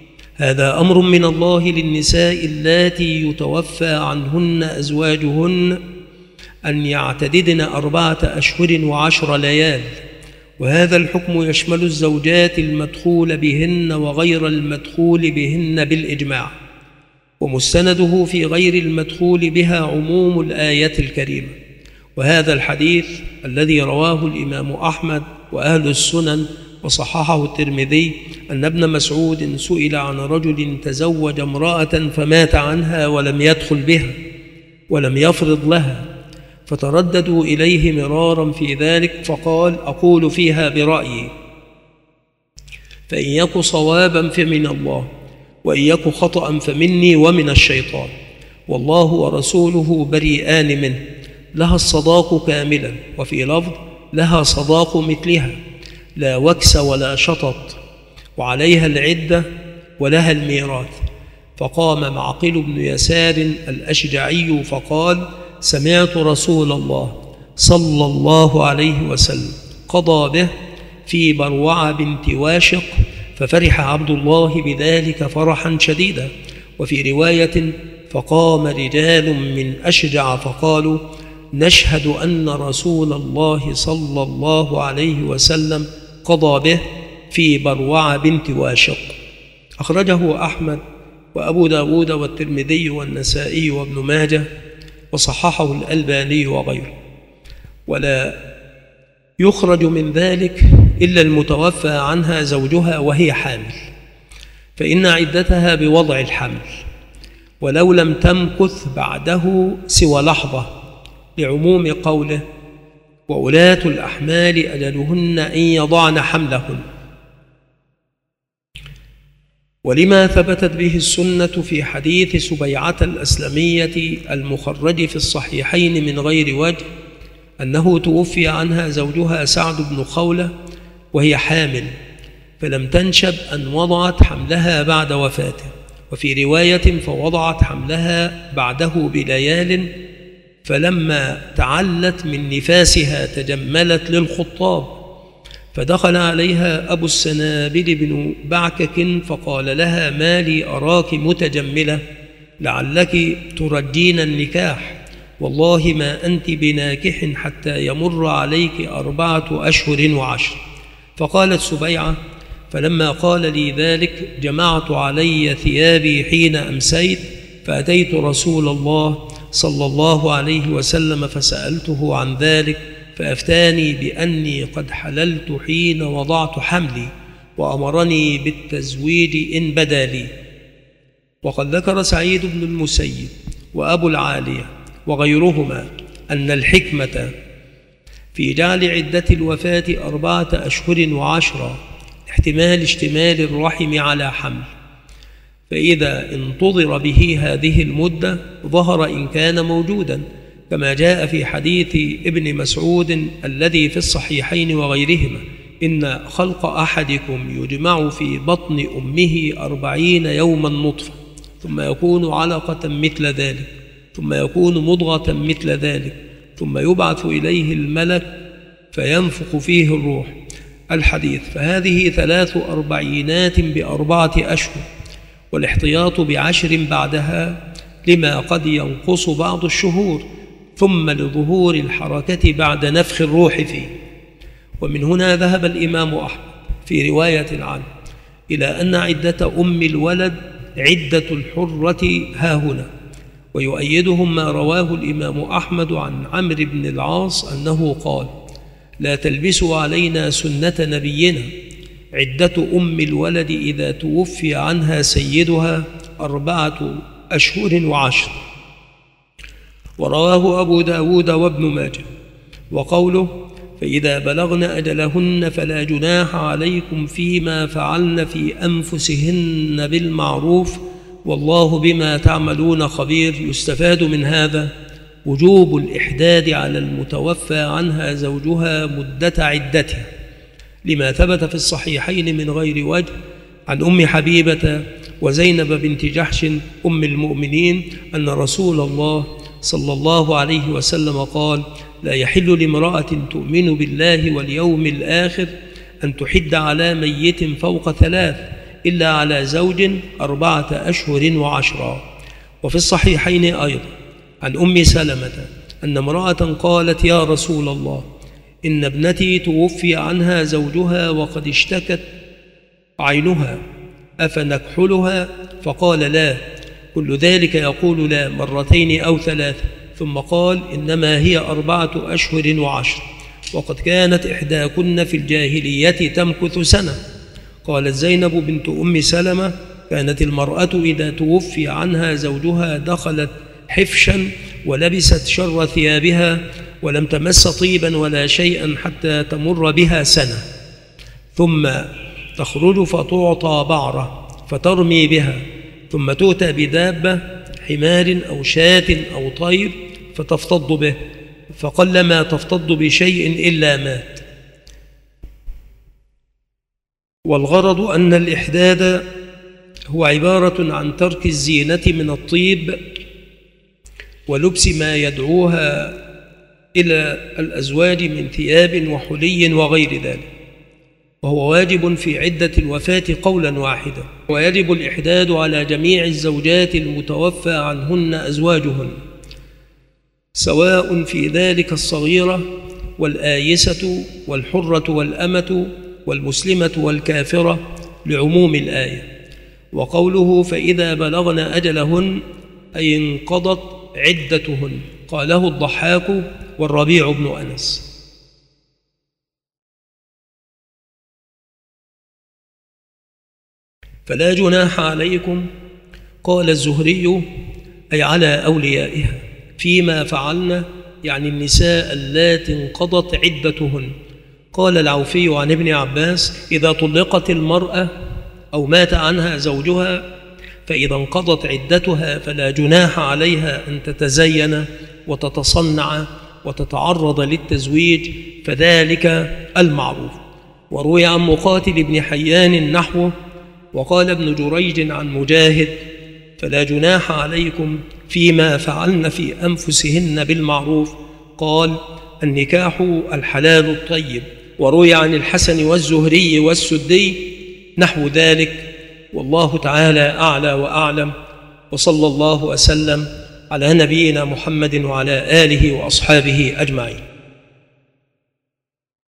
هذا أمر من الله للنساء اللاتي يتوفى عنهن أزواجهن أن يعتددن أربعة أشهر وعشر ليال. وهذا الحكم يشمل الزوجات المدخول بهن وغير المدخول بهن بالإجماع. ومستنده في غير المدخول بها عموم الآية الكريمة. وهذا الحديث الذي رواه الإمام أحمد وأهل السنن وصححه الترمذي أن ابن مسعود سئل عن رجل تزوج امرأة فمات عنها ولم يدخل بها ولم يفرض لها، فترددوا إليه مرارا في ذلك، فقال: أقول فيها برأيي، فإن يك صوابا فمن الله، وإن يك خطأ فمني ومن الشيطان، والله ورسوله بريئان منه، لها الصداق كاملا، وفي لفظ: لها صداق مثلها، لا وكس ولا شطط، وعليها العدة ولها الميراث. فقام معقل بن يسار الأشجعي فقال: سمعت رسول الله صلى الله عليه وسلم قضى به في بروعة بنت واشق، ففرح عبد الله بذلك فرحا شديدا. وفي رواية: فقام رجال من أشجع فقالوا: نشهد أن رسول الله صلى الله عليه وسلم قضى به في بروعة بنت واشق. أخرجه أحمد وأبو داود والترمذي والنسائي وابن ماجه، وصححه الألباني وغيره. ولا يخرج من ذلك إلا المتوفى عنها زوجها وهي حامل، فإن عدتها بوضع الحمل، ولو لم تمكث بعده سوى لحظة، لعموم قوله: وأولاة الأحمال أجلهن أن يضعن حملهن. ولما ثبتت به السنة في حديث سبيعة الأسلمية المخرج في الصحيحين من غير وجه أنه توفي عنها زوجها سعد بن خولة وهي حامل، فلم تنشب أن وضعت حملها بعد وفاته. وفي رواية: فوضعت حملها بعده بليال، فلما تعلت من نفاسها تجملت للخطاب، فدخل عليها أبو السنابل بن بعكك فقال لها: ما لي أراك متجملة، لعلك ترجين النكاح، والله ما أنت بناكح حتى يمر عليك أربعة أشهر وعشر. فقالت سبيعة: فلما قال لي ذلك جمعت علي ثيابي حين أمسيت، فأتيت رسول الله صلى الله عليه وسلم فسألته عن ذلك، فأفتاني بأني قد حللت حين وضعت حملي، وأمرني بالتزويج إن بدا لي. وقد ذكر سعيد بن المسيب وأبو العالية وغيرهما أن الحكمة في جعل عدة الوفاة أربعة أشهر وعشرة احتمال اشتمال الرحم على حمل، فإذا انتظر به هذه المدة ظهر إن كان موجودا، كما جاء في حديث ابن مسعود الذي في الصحيحين وغيرهما: إن خلق أحدكم يجمع في بطن أمه أربعين يوما نطفة، ثم يكون علقة مثل ذلك، ثم يكون مضغة مثل ذلك، ثم يبعث إليه الملك فينفخ فيه الروح. الحديث. فهذه ثلاث أربعينات بأربعة أشهر، والاحتياط بعشر بعدها لما قد ينقص بعض الشهور، ثم لظهور الحركة بعد نفخ الروح فيه. ومن هنا ذهب الإمام أحمد في رواية عنه إلى أن عدة أم الولد عدة الحرة هاهنا، ويؤيدهم ما رواه الإمام أحمد عن عمرو بن العاص أنه قال: لا تلبسوا علينا سنة نبينا، عدة أم الولد إذا توفي عنها سيدها أربعة أشهر وعشر. ورواه أبو داود وابن ماجه. وقوله: فإذا بلغن أجلهن فلا جناح عليكم فيما فعلن في أنفسهن بالمعروف والله بما تعملون خبير. يستفاد من هذا وجوب الإحداد على المتوفى عنها زوجها مدة عدتها، لما ثبت في الصحيحين من غير وجه عن أم حبيبة وزينب بنت جحش أم المؤمنين أن رسول الله صلى الله عليه وسلم قال: لا يحل لامرأة تؤمن بالله واليوم الآخر أن تحد على ميت فوق ثلاث إلا على زوج أربعة أشهر وعشرا. وفي الصحيحين أيضا عن أم سلمة أن امرأة قالت: يا رسول الله، إن ابنتي توفي عنها زوجها وقد اشتكت عينها، أفنكحلها؟ فقال: لا، كل ذلك يقول لا مرتين أو ثلاثة، ثم قال إنما هي أربعة أشهر وعشر، وقد كانت إحداكن في الجاهلية تمكث سنة. قالت زينب بنت أم سلمة: كانت المرأة إذا توفي عنها زوجها دخلت حفشا ولبست شر ثيابها ولم تمس طيبا ولا شيئا حتى تمر بها سنة، ثم تخرج فتعطى بعرة فترمي بها، ثم تؤتى بدابة حمار أو شاة أو طير فتفتض به، فقلما تفتض بشيء إلا مات. والغرض أن الإحداد هو عبارة عن ترك الزينة من الطيب ولبس ما يدعوها إلى الأزواج من ثياب وحلي وغير ذلك، وهو واجب في عدة الوفاة قولا واحدا. ويجب الإحداد على جميع الزوجات المتوفى عنهن أزواجهن، سواء في ذلك الصغيرة والآيسة والحرة والأمة والمسلمة والكافرة، لعموم الآية. وقوله فإذا بلغن أجلهن أي انقضت عدتهن، قاله الضحاك والربيع بن أنس. فلا جناح عليكم، قال الزهري أي على أوليائها، فيما فعلن يعني النساء اللاتي انقضت عدتهن. قال العوفي عن ابن عباس: إذا طلقت المرأة أو مات عنها زوجها فإذا انقضت عدتها فلا جناح عليها أن تتزين وتتصنع وتتعرض للتزويج، فذلك المعروف. وروي عن مقاتل بن حيان نحوه. وقال ابن جريج عن مجاهد: فلا جناح عليكم فيما فعلن في أنفسهن بالمعروف. قال: النكاح الحلال الطيب. وروي عن الحسن والزهري والسدي نحو ذلك، والله تعالى أعلى وأعلم. وصلى الله وسلم على نبينا محمد وعلى آله وأصحابه أجمعين.